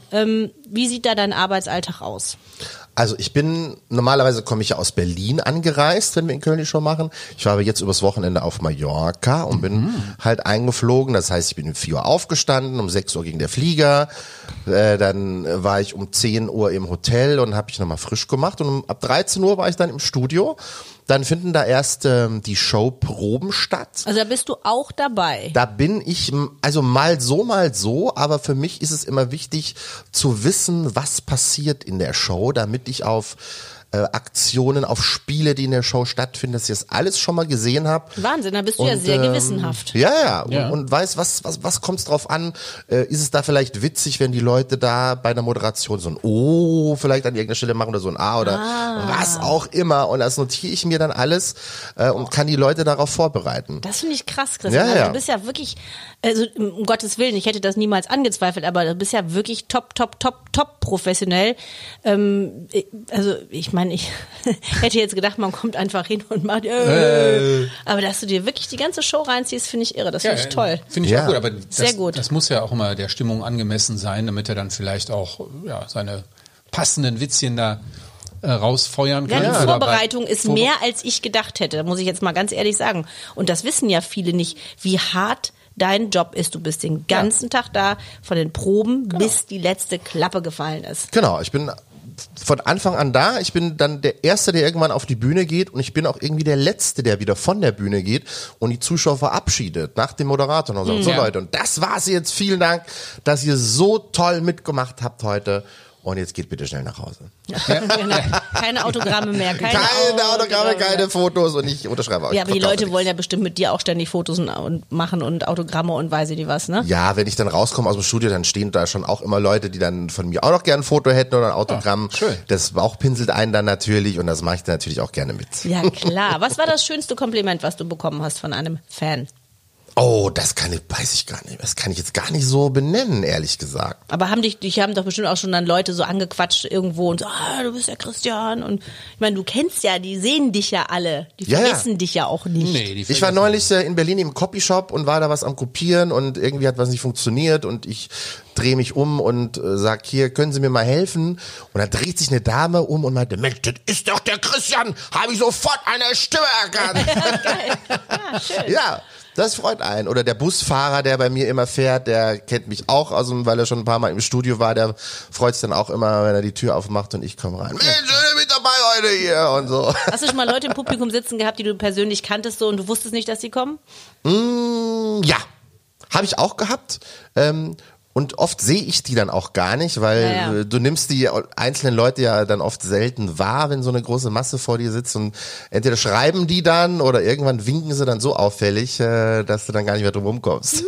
Wie sieht da dein Arbeitsalltag aus? Also normalerweise komme ich ja aus Berlin angereist, wenn wir in Köln die Show machen. Ich war aber jetzt übers Wochenende auf Mallorca und bin halt eingeflogen. Das heißt, ich bin um 4 Uhr aufgestanden, um 6 Uhr ging der Flieger. Dann war ich um 10 Uhr im Hotel und habe ich nochmal frisch gemacht. Und ab 13 Uhr war ich dann im Studio. Dann finden da erst die Showproben statt. Also da bist du auch dabei? Da bin ich, also mal so, aber für mich ist es immer wichtig zu wissen, was passiert in der Show, damit ich auf Aktionen, auf Spiele, die in der Show stattfinden, dass ich das alles schon mal gesehen habe. Wahnsinn, da bist du ja sehr gewissenhaft. Ja. Und weiß, was kommt's drauf an? Ist es da vielleicht witzig, wenn die Leute da bei der Moderation so ein O vielleicht an irgendeiner Stelle machen oder so ein A oder was auch immer. Und das notiere ich mir dann alles und kann die Leute darauf vorbereiten. Das finde ich krass, Christian. Also du bist ja wirklich, also um Gottes Willen, ich hätte das niemals angezweifelt, aber du bist ja wirklich top professionell. Also ich meine, ich hätte jetzt gedacht, man kommt einfach hin und macht aber dass du dir wirklich die ganze Show reinziehst, finde ich irre. Das finde ich toll. Finde ich auch gut, aber sehr gut. Das muss ja auch immer der Stimmung angemessen sein, damit er dann vielleicht auch seine passenden Witzchen da rausfeuern kann. Ja, die Vorbereitung ist mehr, als ich gedacht hätte, muss ich jetzt mal ganz ehrlich sagen. Und das wissen ja viele nicht, wie hart dein Job ist. Du bist den ganzen Tag da, von den Proben, bis die letzte Klappe gefallen ist. Genau, ich bin von Anfang an da. Ich bin dann der Erste, der irgendwann auf die Bühne geht und ich bin auch irgendwie der Letzte, der wieder von der Bühne geht und die Zuschauer verabschiedet nach dem Moderator und sagt, so Leute, und das war's jetzt. Vielen Dank, dass ihr so toll mitgemacht habt heute. Und jetzt geht bitte schnell nach Hause. Genau. Keine Autogramme mehr. Keine Autogramme, keine Fotos und ich unterschreibe auch. Ja, aber die Leute wollen ja bestimmt mit dir auch ständig Fotos und machen und Autogramme und weiß ich nicht was, ne? Ja, wenn ich dann rauskomme aus dem Studio, dann stehen da schon auch immer Leute, die dann von mir auch noch gerne ein Foto hätten oder ein Autogramm. Schön. Das Bauchpinselt einen dann natürlich und das mache ich dann natürlich auch gerne mit. Ja, klar. Was war das schönste Kompliment, was du bekommen hast von einem Fan? Oh, weiß ich gar nicht. Das kann ich jetzt gar nicht so benennen, ehrlich gesagt. Aber haben doch bestimmt auch schon dann Leute so angequatscht irgendwo und so, du bist der Christian. Und ich meine, du kennst ja, die sehen dich ja alle. Die vergessen dich ja auch nicht. Nee, ich war neulich in Berlin im Copyshop und war da was am Kopieren und irgendwie hat was nicht funktioniert und ich drehe mich um und sag, hier, können Sie mir mal helfen? Und dann dreht sich eine Dame um und meinte, Mensch, das ist doch der Christian, habe ich sofort eine Stimme erkannt. Ja, schön. Ja, das freut einen. Oder der Busfahrer, der bei mir immer fährt, der kennt mich auch, weil er schon ein paar Mal im Studio war, der freut sich dann auch immer, wenn er die Tür aufmacht und ich komme rein. Mensch, mit dabei heute hier und so. Hast du schon mal Leute im Publikum sitzen gehabt, die du persönlich kanntest so und du wusstest nicht, dass sie kommen? Ja, habe ich auch gehabt. Und oft sehe ich die dann auch gar nicht, weil du nimmst die einzelnen Leute ja dann oft selten wahr, wenn so eine große Masse vor dir sitzt und entweder schreiben die dann oder irgendwann winken sie dann so auffällig, dass du dann gar nicht mehr drum rumkommst.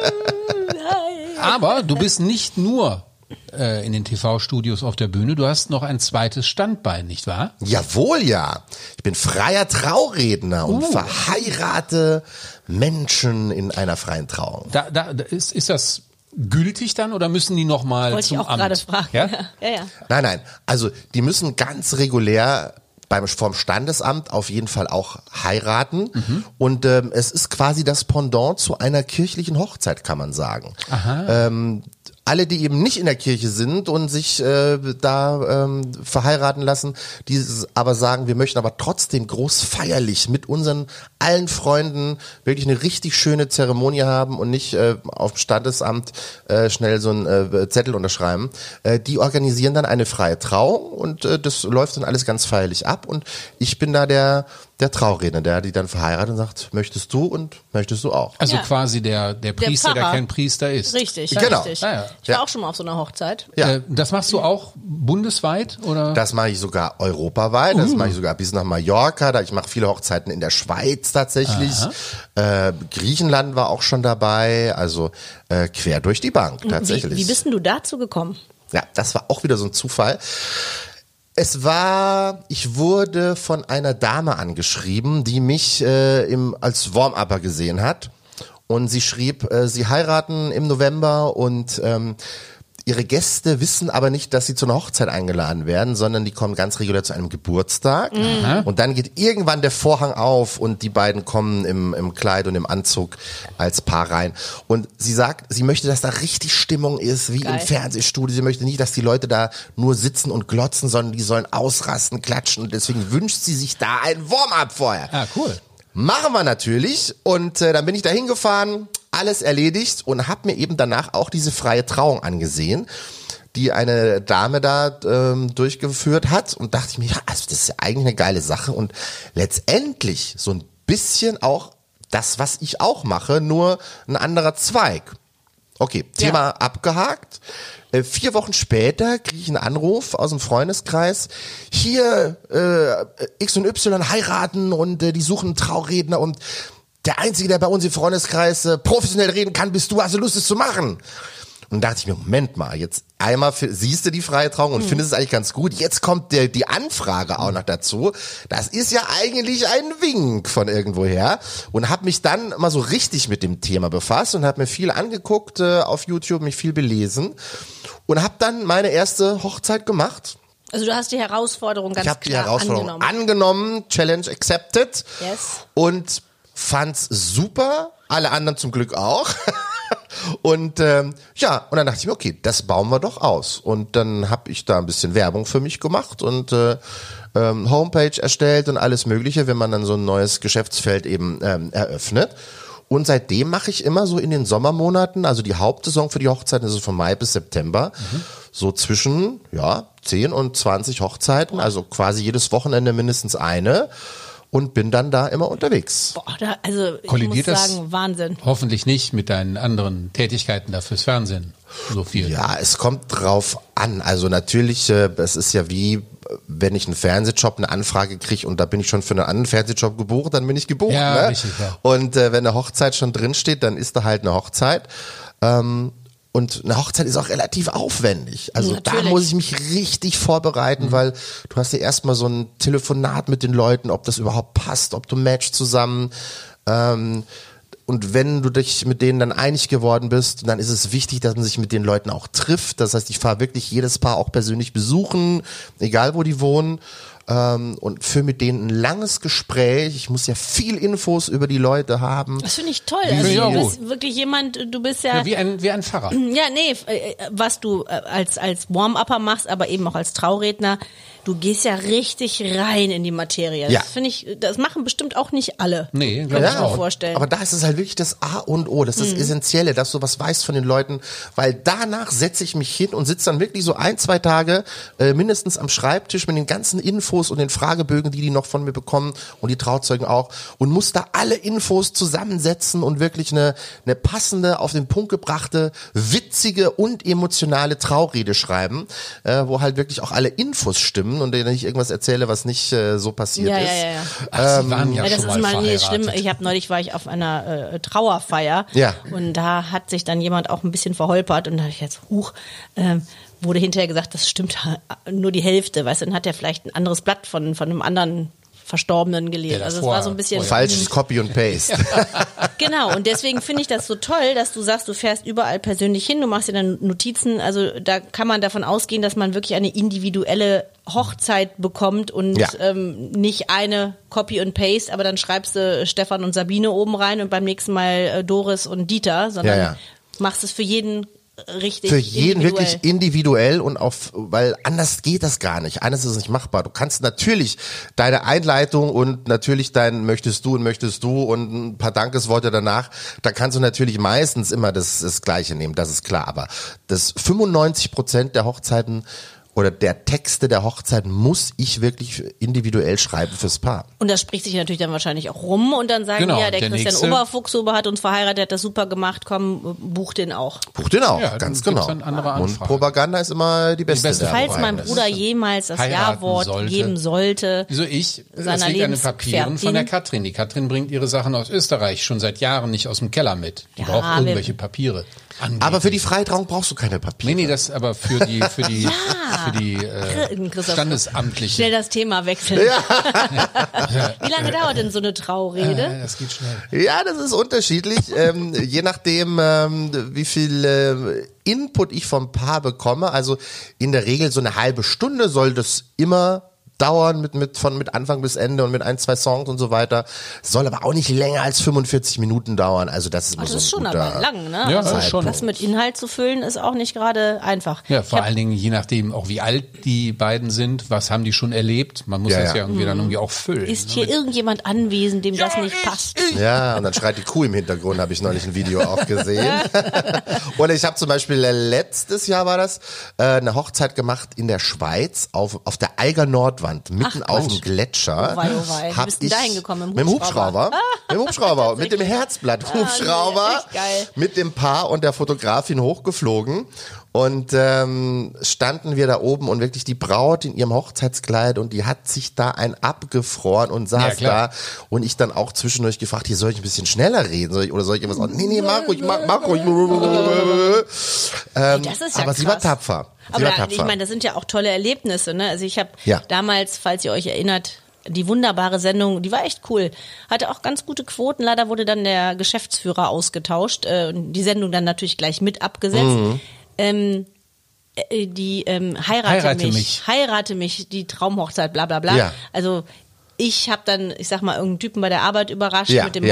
Aber du bist nicht nur in den TV-Studios auf der Bühne, du hast noch ein zweites Standbein, nicht wahr? Jawohl, ja. Ich bin freier Trauredner und verheirate Menschen in einer freien Trauung. Da ist das gültig dann oder müssen die nochmal Wollte zum ich auch Amt? gerade fragen. Ja? Ja. Nein, also die müssen ganz regulär vom Standesamt auf jeden Fall auch heiraten und es ist quasi das Pendant zu einer kirchlichen Hochzeit, kann man sagen. Aha. Alle, die eben nicht in der Kirche sind und sich verheiraten lassen, die aber sagen, wir möchten aber trotzdem groß feierlich mit unseren allen Freunden wirklich eine richtig schöne Zeremonie haben und nicht auf dem Standesamt schnell so einen Zettel unterschreiben. Die organisieren dann eine freie Trauung und das läuft dann alles ganz feierlich ab und ich bin da der Trauredner, der die dann verheiratet und sagt, möchtest du und möchtest du auch. Also Ja. quasi der Priester, der Pfarrer. kein Priester ist. Richtig, Genau. richtig. Ja. Ich war Ja. auch schon mal auf so einer Hochzeit. Ja. Das machst du auch bundesweit oder? Das mache ich sogar europaweit, das mache ich sogar bis nach Mallorca, ich mache viele Hochzeiten in der Schweiz tatsächlich. Griechenland war auch schon dabei, also quer durch die Bank tatsächlich. Wie bist denn du dazu gekommen? Ja, das war auch wieder so ein Zufall. Ich wurde von einer Dame angeschrieben, die mich als Warm-Upper gesehen hat. Und sie schrieb, sie heiraten im November und ihre Gäste wissen aber nicht, dass sie zu einer Hochzeit eingeladen werden, sondern die kommen ganz regulär zu einem Geburtstag. Und dann geht irgendwann der Vorhang auf und die beiden kommen im Kleid und im Anzug als Paar rein. Und sie sagt, sie möchte, dass da richtig Stimmung ist, wie Geil. im Fernsehstudio. Sie möchte nicht, dass die Leute da nur sitzen und glotzen, sondern die sollen ausrasten, klatschen. Und deswegen wünscht sie sich da ein Warm-up vorher. Ah, cool. Machen wir natürlich und dann bin ich da hingefahren, alles erledigt und habe mir eben danach auch diese freie Trauung angesehen, die eine Dame da durchgeführt hat und dachte ich mir, ja, also das ist ja eigentlich eine geile Sache und letztendlich so ein bisschen auch das, was ich auch mache, nur ein anderer Zweig. Okay, Thema abgehakt. 4 Wochen später kriege ich einen Anruf aus dem Freundeskreis. Hier, X und Y heiraten und die suchen einen Trauredner und der Einzige, der bei uns im Freundeskreis professionell reden kann, bist du, hast du Lust, es zu machen? Und da dachte ich mir, Moment mal, jetzt einmal siehst du die freie Trauung und findest es eigentlich ganz gut. Jetzt kommt die Anfrage auch noch dazu. Das ist ja eigentlich ein Wink von irgendwoher. Und habe mich dann mal so richtig mit dem Thema befasst und habe mir viel angeguckt auf YouTube, mich viel belesen und habe dann meine erste Hochzeit gemacht. Also du hast die Herausforderung ganz Ich habe die klar Herausforderung angenommen, Challenge accepted Yes. und fand's super. Alle anderen zum Glück auch. Und und dann dachte ich mir, okay, das bauen wir doch aus. Und dann habe ich da ein bisschen Werbung für mich gemacht und Homepage erstellt und alles Mögliche, wenn man dann so ein neues Geschäftsfeld eben eröffnet. Und seitdem mache ich immer so in den Sommermonaten, also die Hauptsaison für die Hochzeiten ist so von Mai bis September, so zwischen 10 und 20 Hochzeiten, also quasi jedes Wochenende mindestens eine. Und bin dann da immer unterwegs. Boah, ich Kollidiert muss das sagen, Wahnsinn. hoffentlich nicht mit deinen anderen Tätigkeiten da fürs Fernsehen so viel? Ja, es kommt drauf an. Also natürlich, es ist ja wie, wenn ich einen Fernsehjob, eine Anfrage kriege und da bin ich schon für einen anderen Fernsehjob gebucht, dann bin ich gebucht. Ja, ne? richtig, ja. Und wenn eine Hochzeit schon drin steht, dann ist da halt eine Hochzeit. Und eine Hochzeit ist auch relativ aufwendig. Also Natürlich. da muss ich mich richtig vorbereiten, weil du hast ja erstmal so ein Telefonat mit den Leuten, ob das überhaupt passt, ob du matchst zusammen. Und wenn du dich mit denen dann einig geworden bist, dann ist es wichtig, dass man sich mit den Leuten auch trifft. Das heißt, ich fahre wirklich jedes Paar auch persönlich besuchen, egal wo die wohnen. und führe mit denen ein langes Gespräch. Ich muss ja viel Infos über die Leute haben. Das finde ich toll. Also du bist wirklich jemand, du bist ja wie ein Pfarrer. Ja, nee, was du als Warm-Upper machst, aber eben auch als Trauredner, du gehst ja richtig rein in die Materie. Ja. Das finde ich, das machen bestimmt auch nicht alle. Nee, kann ich mir vorstellen. Aber da ist es halt wirklich das A und O, das ist das Essentielle, dass du was weißt von den Leuten, weil danach setze ich mich hin und sitze dann wirklich so 1-2 Tage mindestens am Schreibtisch mit den ganzen Infos und den Fragebögen, die noch von mir bekommen und die Trauzeugen auch und muss da alle Infos zusammensetzen und wirklich eine passende, auf den Punkt gebrachte, witzige und emotionale Traurede schreiben, wo halt wirklich auch alle Infos stimmen und denen ich irgendwas erzähle, was nicht so passiert ist. Ja. Ach, Sie waren ja Das schon ist mal mal nie schlimm. verheiratet. Neulich war ich auf einer Trauerfeier und da hat sich dann jemand auch ein bisschen verholpert und da habe ich jetzt, wurde hinterher gesagt, das stimmt nur die Hälfte, weißt du, dann hat er vielleicht ein anderes Blatt von einem anderen Verstorbenen gelesen. Also es war so ein bisschen falsches Copy und Paste. Genau, und deswegen finde ich das so toll, dass du sagst, du fährst überall persönlich hin, du machst dir dann Notizen, also da kann man davon ausgehen, dass man wirklich eine individuelle Hochzeit bekommt und nicht eine Copy und Paste, aber dann schreibst du Stefan und Sabine oben rein und beim nächsten Mal Doris und Dieter, sondern machst es für jeden richtig für jeden wirklich individuell und weil anders geht das gar nicht. Anders ist es nicht machbar. Du kannst natürlich deine Einleitung und natürlich dein möchtest du und ein paar Dankesworte danach, da kannst du natürlich meistens immer das Gleiche nehmen, das ist klar. Aber das 95% der Hochzeiten oder der Texte der Hochzeit muss ich wirklich individuell schreiben fürs Paar. Und das spricht sich natürlich dann wahrscheinlich auch rum und dann sagen der Christian Oberfuchshuber hat uns verheiratet, hat das super gemacht, komm, buch den auch. Buch den auch, ja, ganz genau. Und Propaganda ist immer die beste. Falls mein Bruder jemals das Ja-Wort geben sollte. Wieso ich? Das liegt an den Papieren von der Katrin. Die Katrin bringt ihre Sachen aus Österreich schon seit Jahren nicht aus dem Keller mit. Die braucht irgendwelche Papiere. Angeblich. Aber für die Freitrauung brauchst du keine Papiere. Nee, das aber für die Standesamtlichen. Schnell das Thema wechseln. Ja. Wie lange dauert denn so eine Traurede? Das geht schnell. Ja, das ist unterschiedlich. Je nachdem, wie viel Input ich vom Paar bekomme. Also in der Regel so eine halbe Stunde soll das immer dauern mit Anfang bis Ende und mit 1-2 Songs und so weiter. Soll aber auch nicht länger als 45 Minuten dauern. Also das ist immer das so ein ist schon aber lang, ne? Ja, also schon. Das mit Inhalt zu füllen ist auch nicht gerade einfach. Ja, vor allen Dingen je nachdem auch wie alt die beiden sind, was haben die schon erlebt. Man muss das ja irgendwie dann irgendwie auch füllen. Ist hier irgendjemand anwesend, dem das nicht passt? Ja, und dann schreit die Kuh im Hintergrund, habe ich neulich ein Video auch gesehen. Oder ich habe zum Beispiel letztes Jahr war das eine Hochzeit gemacht in der Schweiz auf der Eiger Nordwand. Mitten auf dem Gletscher. Oh wei. Wie bist du da hingekommen? Mit dem Hubschrauber. Mit dem Hubschrauber. Mit dem Herzblatt-Hubschrauber. Mit dem Paar und der Fotografin hochgeflogen. Und standen wir da oben und wirklich die Braut in ihrem Hochzeitskleid und die hat sich da abgefroren und saß da. Und ich dann auch zwischendurch gefragt, hier soll ich ein bisschen schneller reden? Soll ich irgendwas? Nee, mach ruhig. Das ist ja aber krass. Sie war tapfer. Aber ich meine, das sind ja auch tolle Erlebnisse, ne? Also ich habe damals, falls ihr euch erinnert, die wunderbare Sendung, die war echt cool. Hatte auch ganz gute Quoten. Leider wurde dann der Geschäftsführer ausgetauscht. Die Sendung dann natürlich gleich mit abgesetzt. Heirate mich, die Traumhochzeit, bla bla bla. Ja. Also ich habe dann, ich sag mal, irgendeinen Typen bei der Arbeit überrascht mit dem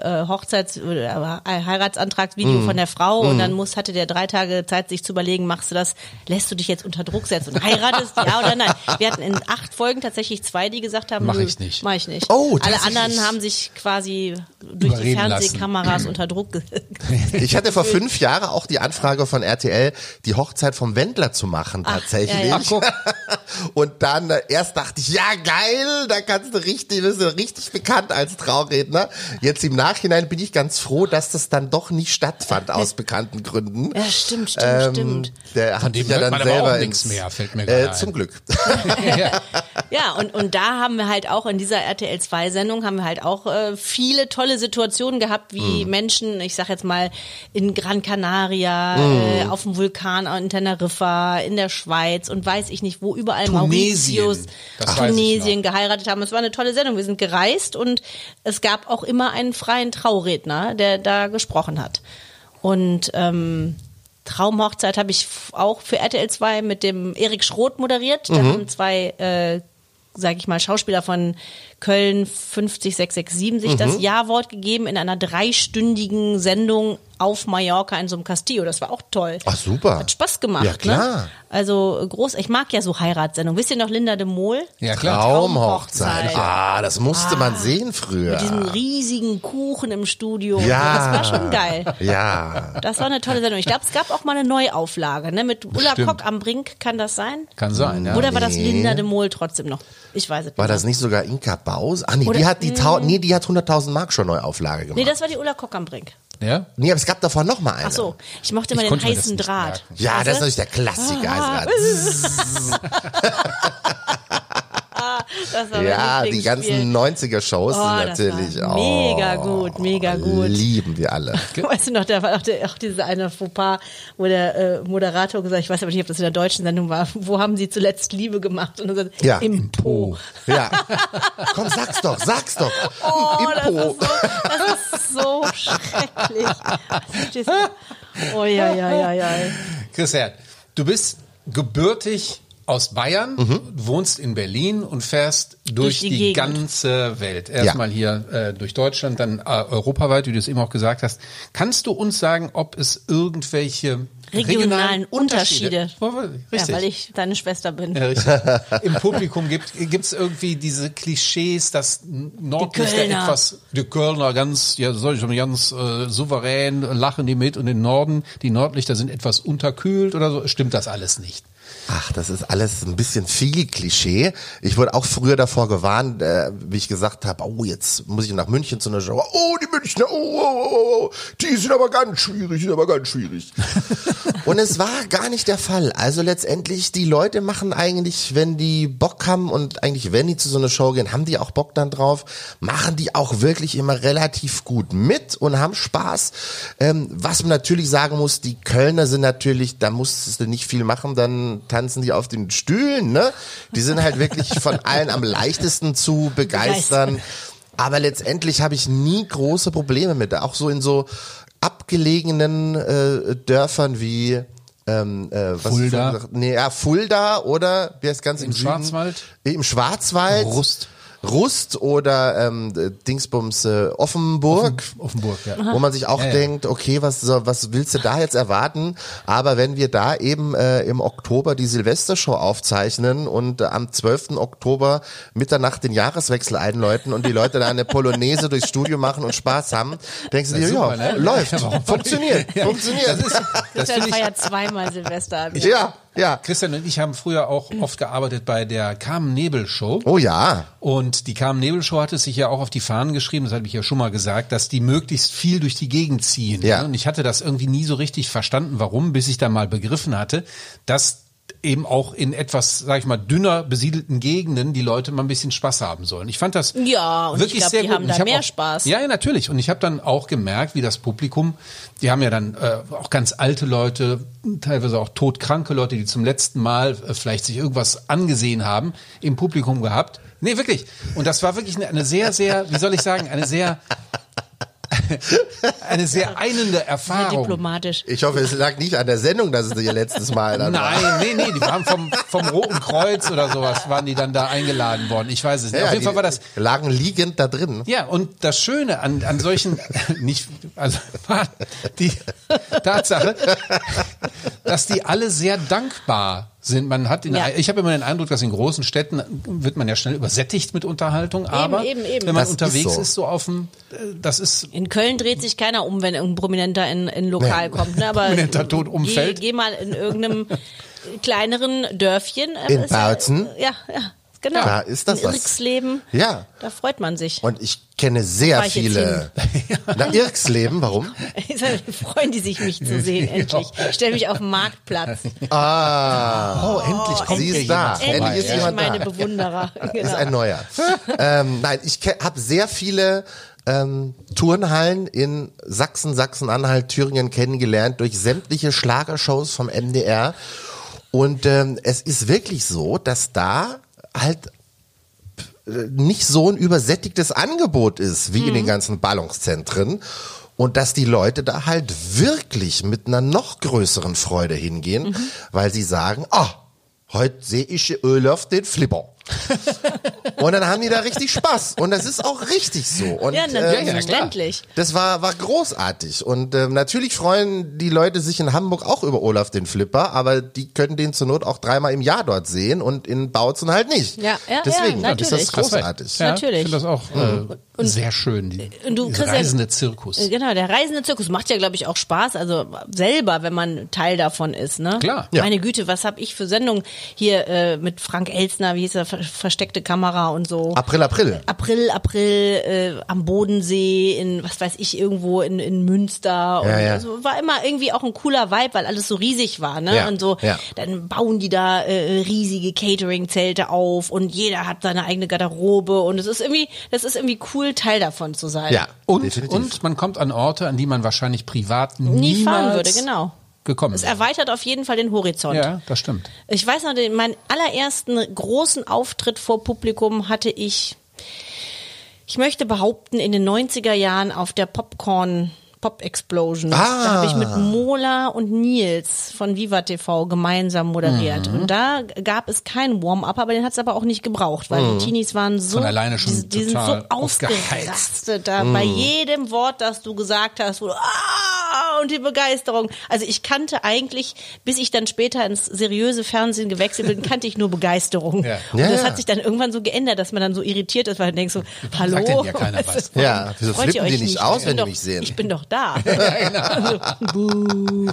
Heiratsantragsvideo von der Frau und dann hatte der 3 Tage Zeit, sich zu überlegen, machst du das, lässt du dich jetzt unter Druck setzen und heiratest, ja oder nein? Wir hatten in 8 Folgen tatsächlich 2, die gesagt haben, mach ich nicht. Oh, alle anderen haben sich quasi durch die Fernsehkameras unter Druck Ich hatte vor 5 Jahren auch die Anfrage von RTL, die Hochzeit vom Wendler zu machen, tatsächlich. Ja. Und dann erst dachte ich, ja geil, da bist du richtig bekannt als Trauredner. Jetzt im Nachhinein bin ich ganz froh, dass das dann doch nicht stattfand, aus bekannten Gründen. Ja, stimmt. Der von hat dem ja dann man selber aber auch nichts mehr, fällt mir gerade ein. Zum Glück. Ja, und da haben wir halt auch in dieser RTL-2-Sendung haben wir halt auch viele tolle Situationen gehabt, wie Menschen, ich sag jetzt mal, in Gran Canaria, auf dem Vulkan in Teneriffa, in der Schweiz und weiß ich nicht, wo überall Mauritius, Tunesien geheiratet haben. Es war eine tolle Sendung. Wir sind gereist und es gab auch immer einen freien Trauredner, der da gesprochen hat. Und Traumhochzeit habe ich auch für RTL 2 mit dem Erik Schroth moderiert. Da haben 2 sage ich mal, Schauspieler von Köln 50667 sich das Ja-Wort gegeben in einer 3-stündigen Sendung auf Mallorca in so einem Castillo. Das war auch toll. Ach, super. Hat Spaß gemacht. Ja, klar. Ne? Also groß, ich mag ja so Heratssendungen. Wisst ihr noch Linda de Mol? Ja, klar. Traumhochzeit. Das musste man sehen früher. Mit diesem riesigen Kuchen im Studio. Ja. Das war schon geil. Ja. Das war eine tolle Sendung. Ich glaube, es gab auch mal eine Neuauflage, ne? Mit Ulla Bestimmt. Kock am Brink. Kann das sein? Kann sein, ja. Oder war das Nee. Linda de Mol trotzdem noch? Ich weiß es nicht. War das nicht sogar Inka Baus? Ah, nee, Oder- die hat die hat 100.000 Mark schon Neuauflage gemacht. Nee, das war die Ulla Kock am Brink. Ja? Nee, aber es gab davor noch mal eine. Ach so, ich mochte immer Ich den konnte mir das heißen nicht Draht. merken. Ja, Weißt das ist du? natürlich der Klassiker. Das war Ja, mein die Lieblingsspiel. ganzen 90er-Shows Oh, sind das natürlich war mega gut, mega gut. Lieben wir alle. Weißt du noch, da war auch diese eine Fauxpas, wo der Moderator gesagt hat, ich weiß aber nicht, ob das in der deutschen Sendung war, wo haben sie zuletzt Liebe gemacht? Und er sagt, Ja. im Po. Ja. Komm, sag's doch. Oh, Im Po. das ist so schrecklich. Verstehst du? Oh, ja. Christian, du bist gebürtig aus Bayern, wohnst in Berlin und fährst durch die die Gegend. ganze Welt. Erstmal hier durch Deutschland, dann europaweit, wie du es eben auch gesagt hast. Kannst du uns sagen, ob es irgendwelche Regionalen Unterschiede. Richtig. Ja, weil ich deine Schwester bin. Ja, richtig. Im Publikum gibt's irgendwie diese Klischees, dass Nordlichter die Kölner ganz souverän lachen die mit und in Norden, die Nordlichter sind etwas unterkühlt oder so. Stimmt das alles nicht? Ach, das ist alles ein bisschen viel Klischee. Ich wurde auch früher davor gewarnt, wie ich gesagt habe, oh, jetzt muss ich nach München zu einer Show. Oh, die Münchner, oh, die sind aber ganz schwierig. Und es war gar nicht der Fall. Also letztendlich, die Leute machen eigentlich, wenn die Bock haben und eigentlich, wenn die zu so einer Show gehen, haben die auch Bock dann drauf, machen die auch wirklich immer relativ gut mit und haben Spaß. Was man natürlich sagen muss, die Kölner sind natürlich, da musstest du nicht viel machen, dann tanzen die auf den Stühlen, ne? Die sind halt wirklich von allen am leichtesten zu begeistern. Aber letztendlich habe ich nie große Probleme mit. Auch so in so abgelegenen Dörfern wie Fulda. Fulda oder wie heißt das Ganze Im Schwarzwald? Im Schwarzwald. Rust oder Dingsbums Offenburg. Offenburg, ja. Wo man sich auch denkt, okay, was willst du da jetzt erwarten? Aber wenn wir da eben im Oktober die Silvestershow aufzeichnen und am 12. Oktober Mitternacht den Jahreswechsel einläuten und die Leute da eine Polonaise durchs Studio machen und Spaß haben, denkst du dir, super, ja, ne? läuft, Ja, funktioniert. Das Christian finde ich. feiert zweimal Silvester. Ja. Christian und ich haben früher auch oft gearbeitet bei der Carmen-Nebel-Show. Oh ja. Und die Carmen-Nebel-Show hat es sich ja auch auf die Fahnen geschrieben, das habe ich ja schon mal gesagt, dass die möglichst viel durch die Gegend ziehen. Ja. Und ich hatte das irgendwie nie so richtig verstanden, warum, bis ich dann mal begriffen hatte, dass eben auch in etwas, sag ich mal, dünner besiedelten Gegenden die Leute mal ein bisschen Spaß haben sollen. Ich fand das Ja, und wirklich ich glaube, sehr die gut. haben Und da ich hab mehr auch, Spaß. Ja, natürlich. Und ich habe dann auch gemerkt, wie das Publikum, die haben ja dann auch ganz alte Leute, teilweise auch todkranke Leute, die zum letzten Mal vielleicht sich irgendwas angesehen haben, im Publikum gehabt. Nee, wirklich. Und das war wirklich eine sehr, sehr, wie soll ich sagen, eine sehr einende Erfahrung. Sehr diplomatisch. Ich hoffe, es lag nicht an der Sendung, dass es ihr letztes Mal dann war. Nein, nee, die waren vom Roten Kreuz oder sowas, waren die dann da eingeladen worden. Ich weiß es nicht. Ja, Auf jeden Fall war das. Lagen liegend da drin. Ja, und das Schöne an solchen, war die Tatsache, dass die alle sehr dankbar sind. Man hat ich habe immer den Eindruck, dass in großen Städten wird man ja schnell übersättigt mit Unterhaltung, aber eben. wenn man Das unterwegs ist so. ist, das ist In Köln dreht sich keiner um, wenn irgendein Prominenter in Lokal kommt. Ne? Aber Prominenter tot umfällt. Geh mal in irgendeinem kleineren Dörfchen. In Ist ja- Bautzen? Ja, genau. Da ist das in was. Irksleben. Ja. Da freut man sich. Und ich kenne sehr Fahr ich jetzt viele. Na, Irksleben, warum? Freuen die sich, mich zu sehen, endlich. Ich stelle mich auf den Marktplatz. Oh, endlich kommt sie ist da. Endlich ist Endlich jemand meine da. Bewunderer. Ist Genau. ein neuer. Nein, ich habe sehr viele Turnhallen in Sachsen, Sachsen-Anhalt, Thüringen kennengelernt durch sämtliche Schlagershows vom MDR. Und es ist wirklich so, dass da halt nicht so ein übersättigtes Angebot ist, wie in den ganzen Ballungszentren. Und dass die Leute da halt wirklich mit einer noch größeren Freude hingehen, weil sie sagen, heute sehe ich läuft den Flipper. Und dann haben die da richtig Spaß. Und das ist auch richtig so. Und, Ja, selbstverständlich. das war großartig. Und natürlich freuen die Leute sich in Hamburg auch über Olaf den Flipper, aber die können den zur Not auch 3-mal im Jahr dort sehen und in Bautzen halt nicht. Ja, Deswegen natürlich. ist das großartig. Ja, Natürlich. Ich finde das auch sehr schön, dieser reisende Zirkus. Genau, der reisende Zirkus macht ja, glaube ich, auch Spaß, also selber, wenn man Teil davon ist, ne? Klar. Ja. Meine Güte, was habe ich für Sendungen hier mit Frank Elstner, wie hieß er, versteckte Kamera und so. April, am Bodensee, in, was weiß ich, irgendwo in Münster. Und also war immer irgendwie auch ein cooler Vibe, weil alles so riesig war, ne? Ja. Und so, Ja. dann bauen die da riesige Catering-Zelte auf und jeder hat seine eigene Garderobe und das ist irgendwie cool, Teil davon zu sein. Ja, definitiv. Und man kommt an Orte, an die man wahrscheinlich privat Nie fahren niemals würde, genau. gekommen Es wäre. erweitert auf jeden Fall den Horizont. Ja, das stimmt. Ich weiß noch, meinen allerersten großen Auftritt vor Publikum hatte ich möchte behaupten, in den 90er Jahren auf der Pop Explosion. Da habe ich mit Mola und Nils von Viva TV gemeinsam moderiert. Und da gab es keinen Warm-up, aber den hat es aber auch nicht gebraucht, weil die Teenies waren so, Von alleine schon die sind so total ausgerastet. Da bei jedem Wort, das du gesagt hast, wurde und die Begeisterung. Also ich kannte eigentlich, bis ich dann später ins seriöse Fernsehen gewechselt bin, kannte ich nur Begeisterung. Ja. Und das hat sich dann irgendwann so geändert, dass man dann so irritiert ist, weil man denkt so, hallo. sagt denn ja keiner was? Ja, wieso Freut ihr flippen die euch nicht aus, wenn die mich sehen? Ich bin doch da. genau. Also, buh.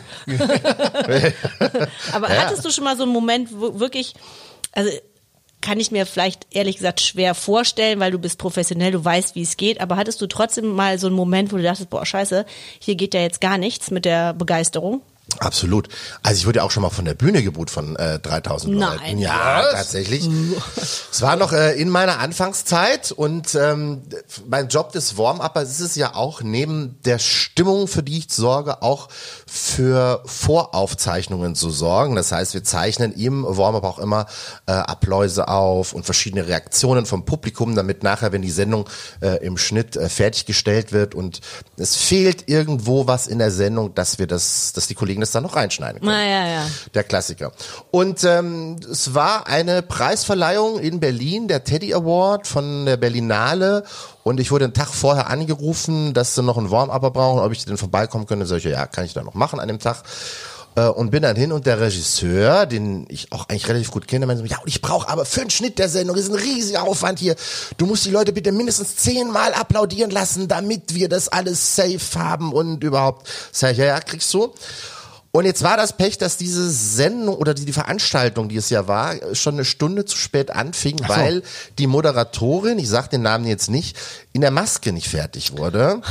Aber hattest du schon mal so einen Moment, wo wirklich, also kann ich mir vielleicht ehrlich gesagt schwer vorstellen, weil du bist professionell, du weißt, wie es geht, aber hattest du trotzdem mal so einen Moment, wo du dachtest, boah, scheiße, hier geht ja jetzt gar nichts mit der Begeisterung? Absolut. Also ich wurde ja auch schon mal von der Bühne geboot von 3000 Nein. Leuten. Ja, tatsächlich. Es war noch in meiner Anfangszeit und mein Job des Warm-Uppers ist es ja auch, neben der Stimmung, für die ich sorge, auch für Voraufzeichnungen zu sorgen. Das heißt, wir zeichnen im Warm-Up auch immer Appläuse auf und verschiedene Reaktionen vom Publikum, damit nachher, wenn die Sendung im Schnitt fertiggestellt wird und es fehlt irgendwo was in der Sendung, dass die Kollegen das dann noch reinschneiden können. Ja. Der Klassiker. Und es war eine Preisverleihung in Berlin, der Teddy Award von der Berlinale. Und ich wurde einen Tag vorher angerufen, dass sie noch einen Warm-Upper brauchen, ob ich denn vorbeikommen könnte. Sag ich, ja, kann ich dann noch machen an dem Tag. Und bin dann hin und der Regisseur, den ich auch eigentlich relativ gut kenne, meinte, ja, und ich brauche aber für den Schnitt der Sendung, das ist ein riesiger Aufwand hier. Du musst die Leute bitte mindestens 10-mal applaudieren lassen, damit wir das alles safe haben und überhaupt. Sag ich, ja, kriegst du. Und jetzt war das Pech, dass diese Sendung oder die Veranstaltung, die es ja war, schon eine Stunde zu spät anfing, weil die Moderatorin, ich sag den Namen jetzt nicht, in der Maske nicht fertig wurde.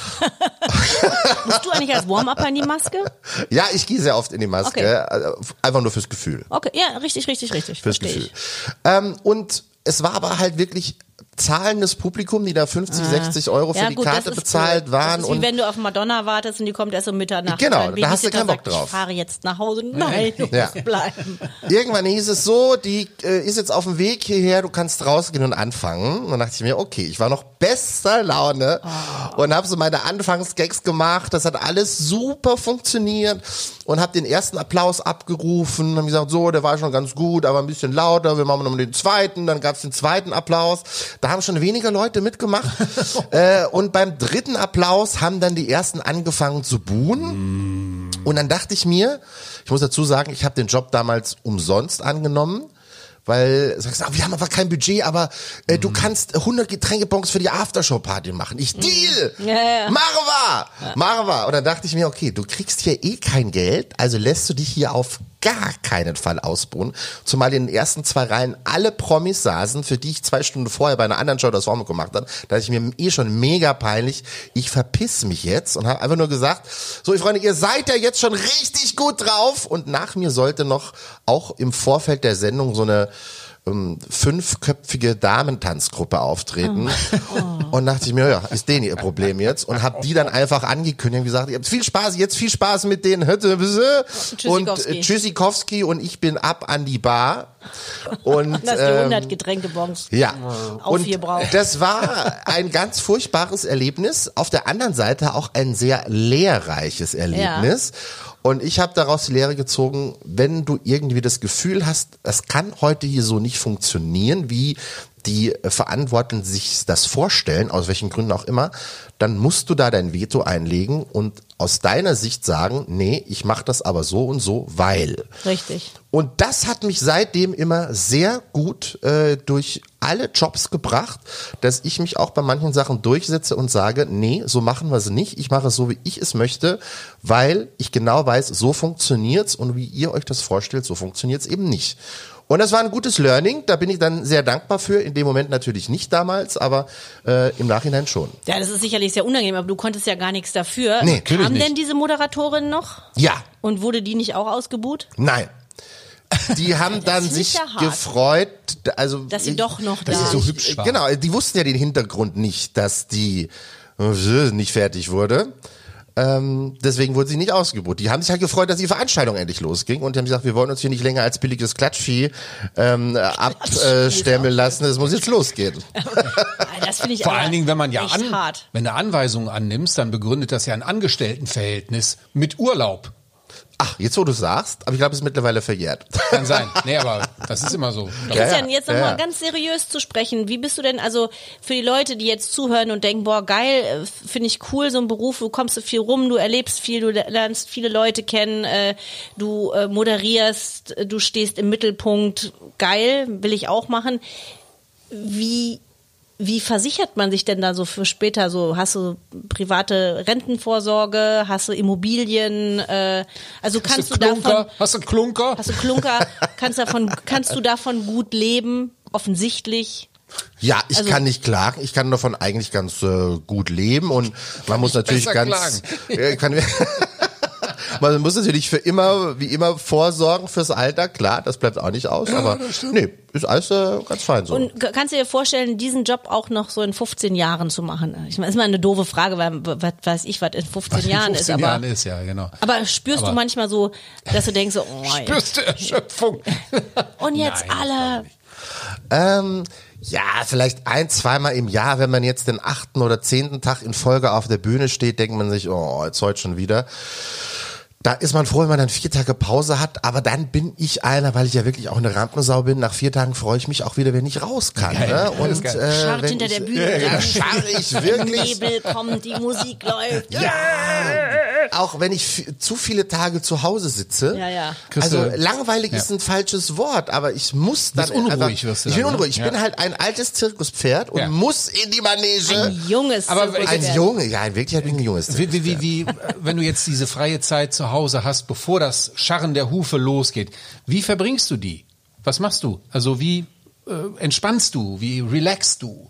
Musst du eigentlich als Warm-Upper in die Maske? Ja, ich gehe sehr oft in die Maske, einfach nur fürs Gefühl. Okay, ja, richtig. Fürs Gefühl. Und es war aber halt wirklich zahlendes Publikum, die da 50, 60 Euro für die Karte bezahlt waren. Das ist wie wenn du auf Madonna wartest und die kommt erst um Mitternacht. Genau, da hast du keinen Bock drauf. Ich fahre jetzt nach Hause. Nein, du musst bleiben. Irgendwann hieß es so, die ist jetzt auf dem Weg hierher, du kannst rausgehen und anfangen. Und dann dachte ich mir, okay, ich war noch bester Laune und habe so meine Anfangsgags gemacht. Das hat alles super funktioniert und habe den ersten Applaus abgerufen. Haben gesagt, so, der war schon ganz gut, aber ein bisschen lauter. Wir machen noch den zweiten. Dann gab es den zweiten Applaus. Da haben schon weniger Leute mitgemacht. Und beim dritten Applaus haben dann die ersten angefangen zu buhen. Und dann dachte ich mir, ich muss dazu sagen, ich habe den Job damals umsonst angenommen. Weil, sagst du, wir haben einfach kein Budget, aber du kannst 100 Getränkebons für die Aftershow-Party machen. Ich deal! Ja. Marva! Und dann dachte ich mir, okay, du kriegst hier eh kein Geld, also lässt du dich hier auf gar keinen Fall ausbuhen. Zumal in den ersten 2 Reihen alle Promis saßen, für die ich 2 Stunden vorher bei einer anderen Show das Warm-up gemacht habe. Da dachte ich mir eh schon mega peinlich, ich verpiss mich jetzt und habe einfach nur gesagt, so ihr Freunde, ihr seid ja jetzt schon richtig gut drauf. Und nach mir sollte noch auch im Vorfeld der Sendung so eine 5-köpfige Damentanzgruppe auftreten. Und dachte ich mir, ja, ist denen ihr Problem jetzt? Und habe die dann einfach angekündigt und gesagt, ihr habt viel Spaß mit denen. Und Tschüssikowski und ich bin ab an die Bar. Und dass die 100 Getränkebons und das war ein ganz furchtbares Erlebnis. Auf der anderen Seite auch ein sehr lehrreiches Erlebnis. Und ich habe daraus die Lehre gezogen, wenn du irgendwie das Gefühl hast, das kann heute hier so nicht funktionieren, wie die Verantwortlichen sich das vorstellen, aus welchen Gründen auch immer, dann musst du da dein Veto einlegen und aus deiner Sicht sagen, nee, ich mache das aber so und so, weil. Richtig. Und das hat mich seitdem immer sehr gut durch alle Jobs gebracht, dass ich mich auch bei manchen Sachen durchsetze und sage, nee, so machen wir es nicht. Ich mache es so, wie ich es möchte, weil ich genau weiß, so funktioniert's und wie ihr euch das vorstellt, so funktioniert's eben nicht. Und das war ein gutes Learning, da bin ich dann sehr dankbar für, in dem Moment natürlich nicht damals, aber im Nachhinein schon. Ja, das ist sicherlich sehr unangenehm, aber du konntest ja gar nichts dafür. Nee, natürlich Kam nicht. denn diese Moderatorin noch? Ja. Und wurde die nicht auch ausgebuht? Nein. Die haben dann finde ich sich ja hart. gefreut, also Dass sie doch noch dass da sie so ist. hübsch war. Genau, die wussten ja den Hintergrund nicht, dass die nicht fertig wurde. Deswegen wurde sie nicht ausgebucht. Die haben sich halt gefreut, dass die Veranstaltung endlich losging und die haben gesagt, wir wollen uns hier nicht länger als billiges Klatschvieh abstemmeln lassen. Es muss jetzt losgehen. Das finde ich Vor aber allen Dingen, wenn man ja echt hart. wenn du Anweisungen annimmst, dann begründet das ja ein Angestelltenverhältnis mit Urlaub. Ach, jetzt wo du sagst, aber ich glaube, es ist mittlerweile verjährt. Kann sein. Nee, aber das ist immer so. Christian, jetzt nochmal ja. ganz seriös zu sprechen. Wie bist du denn, also für die Leute, die jetzt zuhören und denken, boah, geil, finde ich cool, so ein Beruf, du kommst so viel rum, du erlebst viel, du lernst viele Leute kennen, du moderierst, du stehst im Mittelpunkt, geil, will ich auch machen. Wie versichert man sich denn da so für später? So, hast du private Rentenvorsorge, hast du Immobilien, also kannst du davon, Hast du Klunker? kannst du davon gut leben, offensichtlich? Ja, ich Also- kann nicht klagen. Ich kann davon eigentlich ganz gut leben und man muss natürlich besser ganz, man muss natürlich wie immer vorsorgen fürs Alter. Klar, das bleibt auch nicht aus, aber nee, ist alles ganz fein so. Und kannst du dir vorstellen, diesen Job auch noch so in 15 Jahren zu machen? Ich meine, ist mal eine doofe Frage, weil was weiß ich, was in 15 Jahren ist. 15 Aber, Jahren ist, ja, genau. aber spürst du manchmal so, dass du denkst so, oh, Spürst du Erschöpfung? und jetzt Nein, alle. Ja, vielleicht 1-2 Mal im Jahr, wenn man jetzt den 8. oder 10. Tag in Folge auf der Bühne steht, denkt man sich, oh, jetzt heute schon wieder. Da ist man froh, wenn man dann 4 Tage Pause hat, aber dann bin ich einer, weil ich ja wirklich auch eine Rampensau bin, nach 4 Tagen freue ich mich auch wieder, wenn ich raus kann. Ne? Und Scharrt wenn hinter ich, der Bühne. Ja, scharre ich wirklich. Nebel kommt, die Musik läuft. Ja, auch wenn ich zu viele Tage zu Hause sitze. Ja, ja. Also langweilig ist ein falsches Wort, aber ich muss dann Bist unruhig, einfach, wirst du ich bin dann, ne? unruhig. Ich Ja. bin halt ein altes Zirkuspferd und Ja. muss in die Manege. Ein junges Aber Zirkuspferd. Ein Junge, ja, in Wirklichkeit bin ich ein junges Zirkuspferd. Wie, wenn du jetzt diese freie Zeit zu Hause hast, bevor das Scharren der Hufe losgeht, wie verbringst du die? Was machst du? Also wie entspannst du? Wie relaxst du?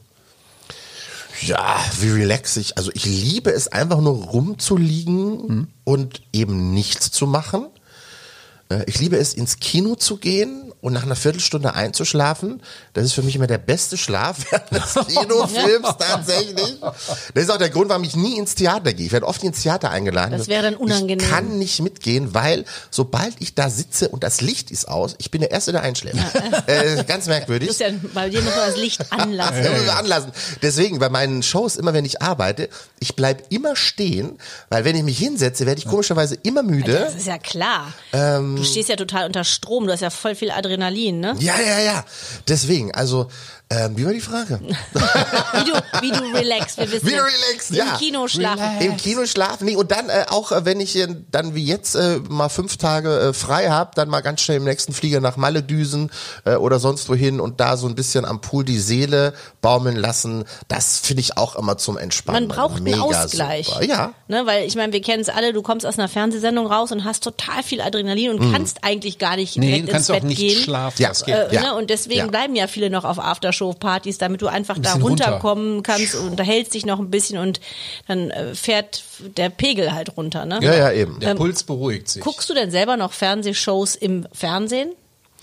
Ja, wie relax ich. Also ich liebe es einfach nur rumzuliegen und eben nichts zu machen. Ich liebe es, ins Kino zu gehen und nach einer Viertelstunde einzuschlafen. Das ist für mich immer der beste Schlaf während des Kinofilms tatsächlich. Das ist auch der Grund, warum ich nie ins Theater gehe. Ich werde oft ins Theater eingeladen. Das wäre dann unangenehm. Ich kann nicht mitgehen, weil sobald ich da sitze und das Licht ist aus, ich bin der Erste, der einschläft. Ganz merkwürdig. Das ist ja, bei dir muss man das Licht anlassen. Ja, muss man anlassen. Deswegen, bei meinen Shows, immer wenn ich arbeite, ich bleib immer stehen, weil wenn ich mich hinsetze, werde ich komischerweise immer müde. Das ist ja klar. Du stehst ja total unter Strom, du hast ja voll viel Adrenalin, ne? Ja. Deswegen, also, wie war die Frage? Wie du relaxst, wir wissen. Wie du relaxst, Im ja. Kino schlafen. Im Kino schlafen, nee, und dann auch, wenn ich dann wie jetzt mal 5 Tage frei habe, dann mal ganz schnell im nächsten Flieger nach Malle düsen oder sonst wohin und da so ein bisschen am Pool die Seele baumeln lassen, das finde ich auch immer zum Entspannen. Man braucht einen Mega Ausgleich. Super. Ja. Ne, weil ich meine, wir kennen es alle, du kommst aus einer Fernsehsendung raus und hast total viel Adrenalin und kannst eigentlich gar nicht Nee, direkt du ins kannst auch Bett nicht gehen. schlafen. Ja. Das geht. Ja. Ne, und deswegen Ja. bleiben ja viele noch auf Aftershow-Partys, damit du einfach da bisschen runter. runterkommen kannst und unterhältst dich noch ein bisschen und dann fährt der Pegel halt runter. Ne? Ja, eben. Der Puls beruhigt sich. Guckst du denn selber noch Fernsehshows im Fernsehen?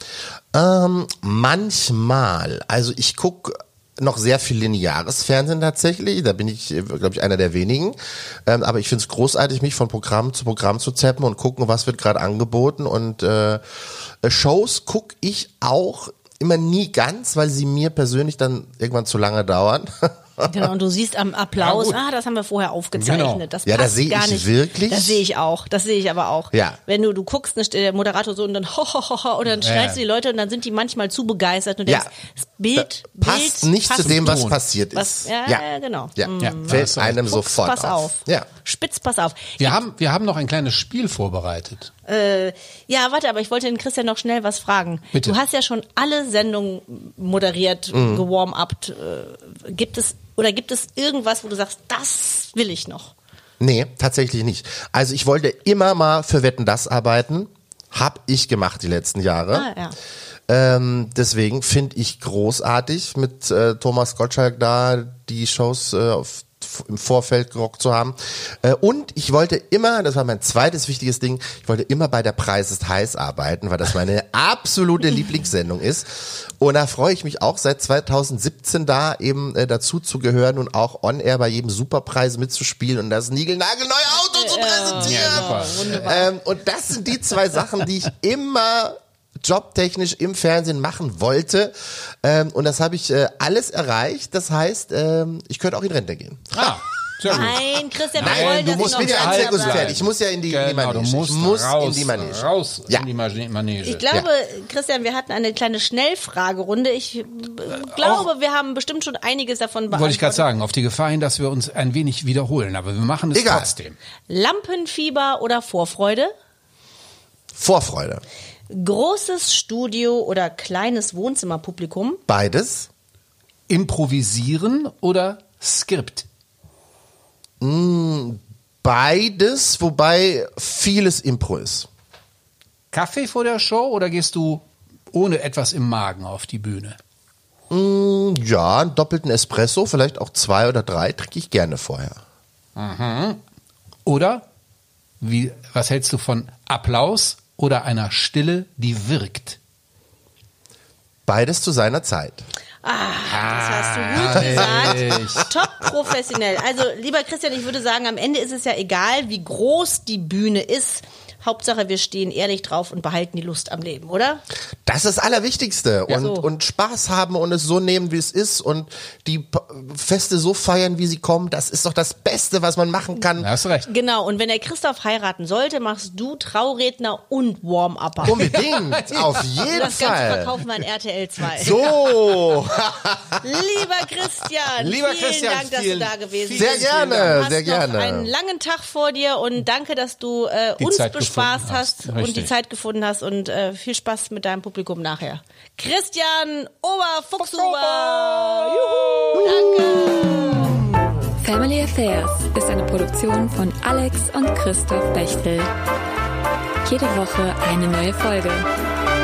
Manchmal. Also ich gucke noch sehr viel lineares Fernsehen tatsächlich. Da bin ich, glaube ich, einer der wenigen. Aber ich finde es großartig, mich von Programm zu zappen und gucken, was wird gerade angeboten. Und Shows gucke ich auch immer nie ganz, weil sie mir persönlich dann irgendwann zu lange dauern. Genau, und du siehst am Applaus, das haben wir vorher aufgezeichnet. Genau. Das Ja, passt das sehe gar ich nicht. wirklich. Das sehe ich auch. Das sehe ich aber auch. Ja. Wenn du guckst, der Moderator so und dann und dann schreist du die Leute und dann sind die manchmal zu begeistert und du Ja. denkst, das Bild Passt nicht zu dem, was Ton. passiert ist. Ja, genau. Ja. Ja. Fällt einem Fuchs, sofort pass auf. Ja. Spitz, pass auf. Wir haben noch ein kleines Spiel vorbereitet. Ja, warte, aber ich wollte den Christian noch schnell was fragen. Bitte. Du hast ja schon alle Sendungen moderiert, gewarm-upt. Gibt es irgendwas, wo du sagst, das will ich noch? Nee, tatsächlich nicht. Also ich wollte immer mal für Wetten, dass arbeiten. Hab ich gemacht die letzten Jahre. Ja. Deswegen finde ich großartig, mit Thomas Gottschalk da die Shows im Vorfeld gerockt zu haben. Und ich wollte immer, das war mein zweites wichtiges Ding, ich wollte immer bei der Preis ist heiß arbeiten, weil das meine absolute Lieblingssendung ist. Und da freue ich mich auch seit 2017 da eben dazu zu gehören und auch on air bei jedem Superpreis mitzuspielen und das niegelnagelneue Auto zu präsentieren. Ja, Wunderbar. Und das sind die zwei Sachen, die ich immer jobtechnisch im Fernsehen machen wollte. Und das habe ich alles erreicht. Das heißt, ich könnte auch in Rente gehen. Sehr gut. Nein, Christian, wir Nein, wollen, du dass musst ich noch mit der weiter Zirkus bleibe. fertig. Ich muss ja in die Manege. Du musst Ich muss raus, in die Manege. raus Ja. in die Manege. Ich glaube, Christian, wir hatten eine kleine Schnellfragerunde. Ich glaube, wir haben bestimmt schon einiges davon beantwortet. Wollte ich gerade sagen, auf die Gefahr hin, dass wir uns ein wenig wiederholen, aber wir machen es Egal. trotzdem. Lampenfieber oder Vorfreude? Vorfreude. Großes Studio oder kleines Wohnzimmerpublikum? Beides. Improvisieren oder Skript? Beides, wobei vieles Impro ist. Kaffee vor der Show oder gehst du ohne etwas im Magen auf die Bühne? Ja, einen doppelten Espresso, vielleicht auch 2 oder 3, trinke ich gerne vorher. Oder, was hältst du von Applaus oder einer Stille, die wirkt? Beides zu seiner Zeit. Das hast du gut gesagt. Top professionell. Also, lieber Christian, ich würde sagen, am Ende ist es ja egal, wie groß die Bühne ist. Hauptsache, wir stehen ehrlich drauf und behalten die Lust am Leben, oder? Das ist das Allerwichtigste. Ja. Und Spaß haben und es so nehmen, wie es ist und die Feste so feiern, wie sie kommen. Das ist doch das Beste, was man machen kann. Da hast du recht. Genau, und wenn der Christoph heiraten sollte, machst du Trauredner und Warm-Upper. Unbedingt, auf jeden Das Ganze Fall. verkaufen wir an RTL 2. So, Lieber Christian, vielen Dank, dass du da gewesen bist. sehr gerne, Du hast sehr noch gerne. einen langen Tag vor dir und danke, dass du uns Zeit bespaßt gefunden hast hast. und die Richtig. Zeit gefunden hast und viel Spaß mit deinem Publikum nachher. Christian Oberfuchshuber! Juhu! Danke! Family Affairs ist eine Produktion von Alex und Christoph Bechtel. Jede Woche eine neue Folge.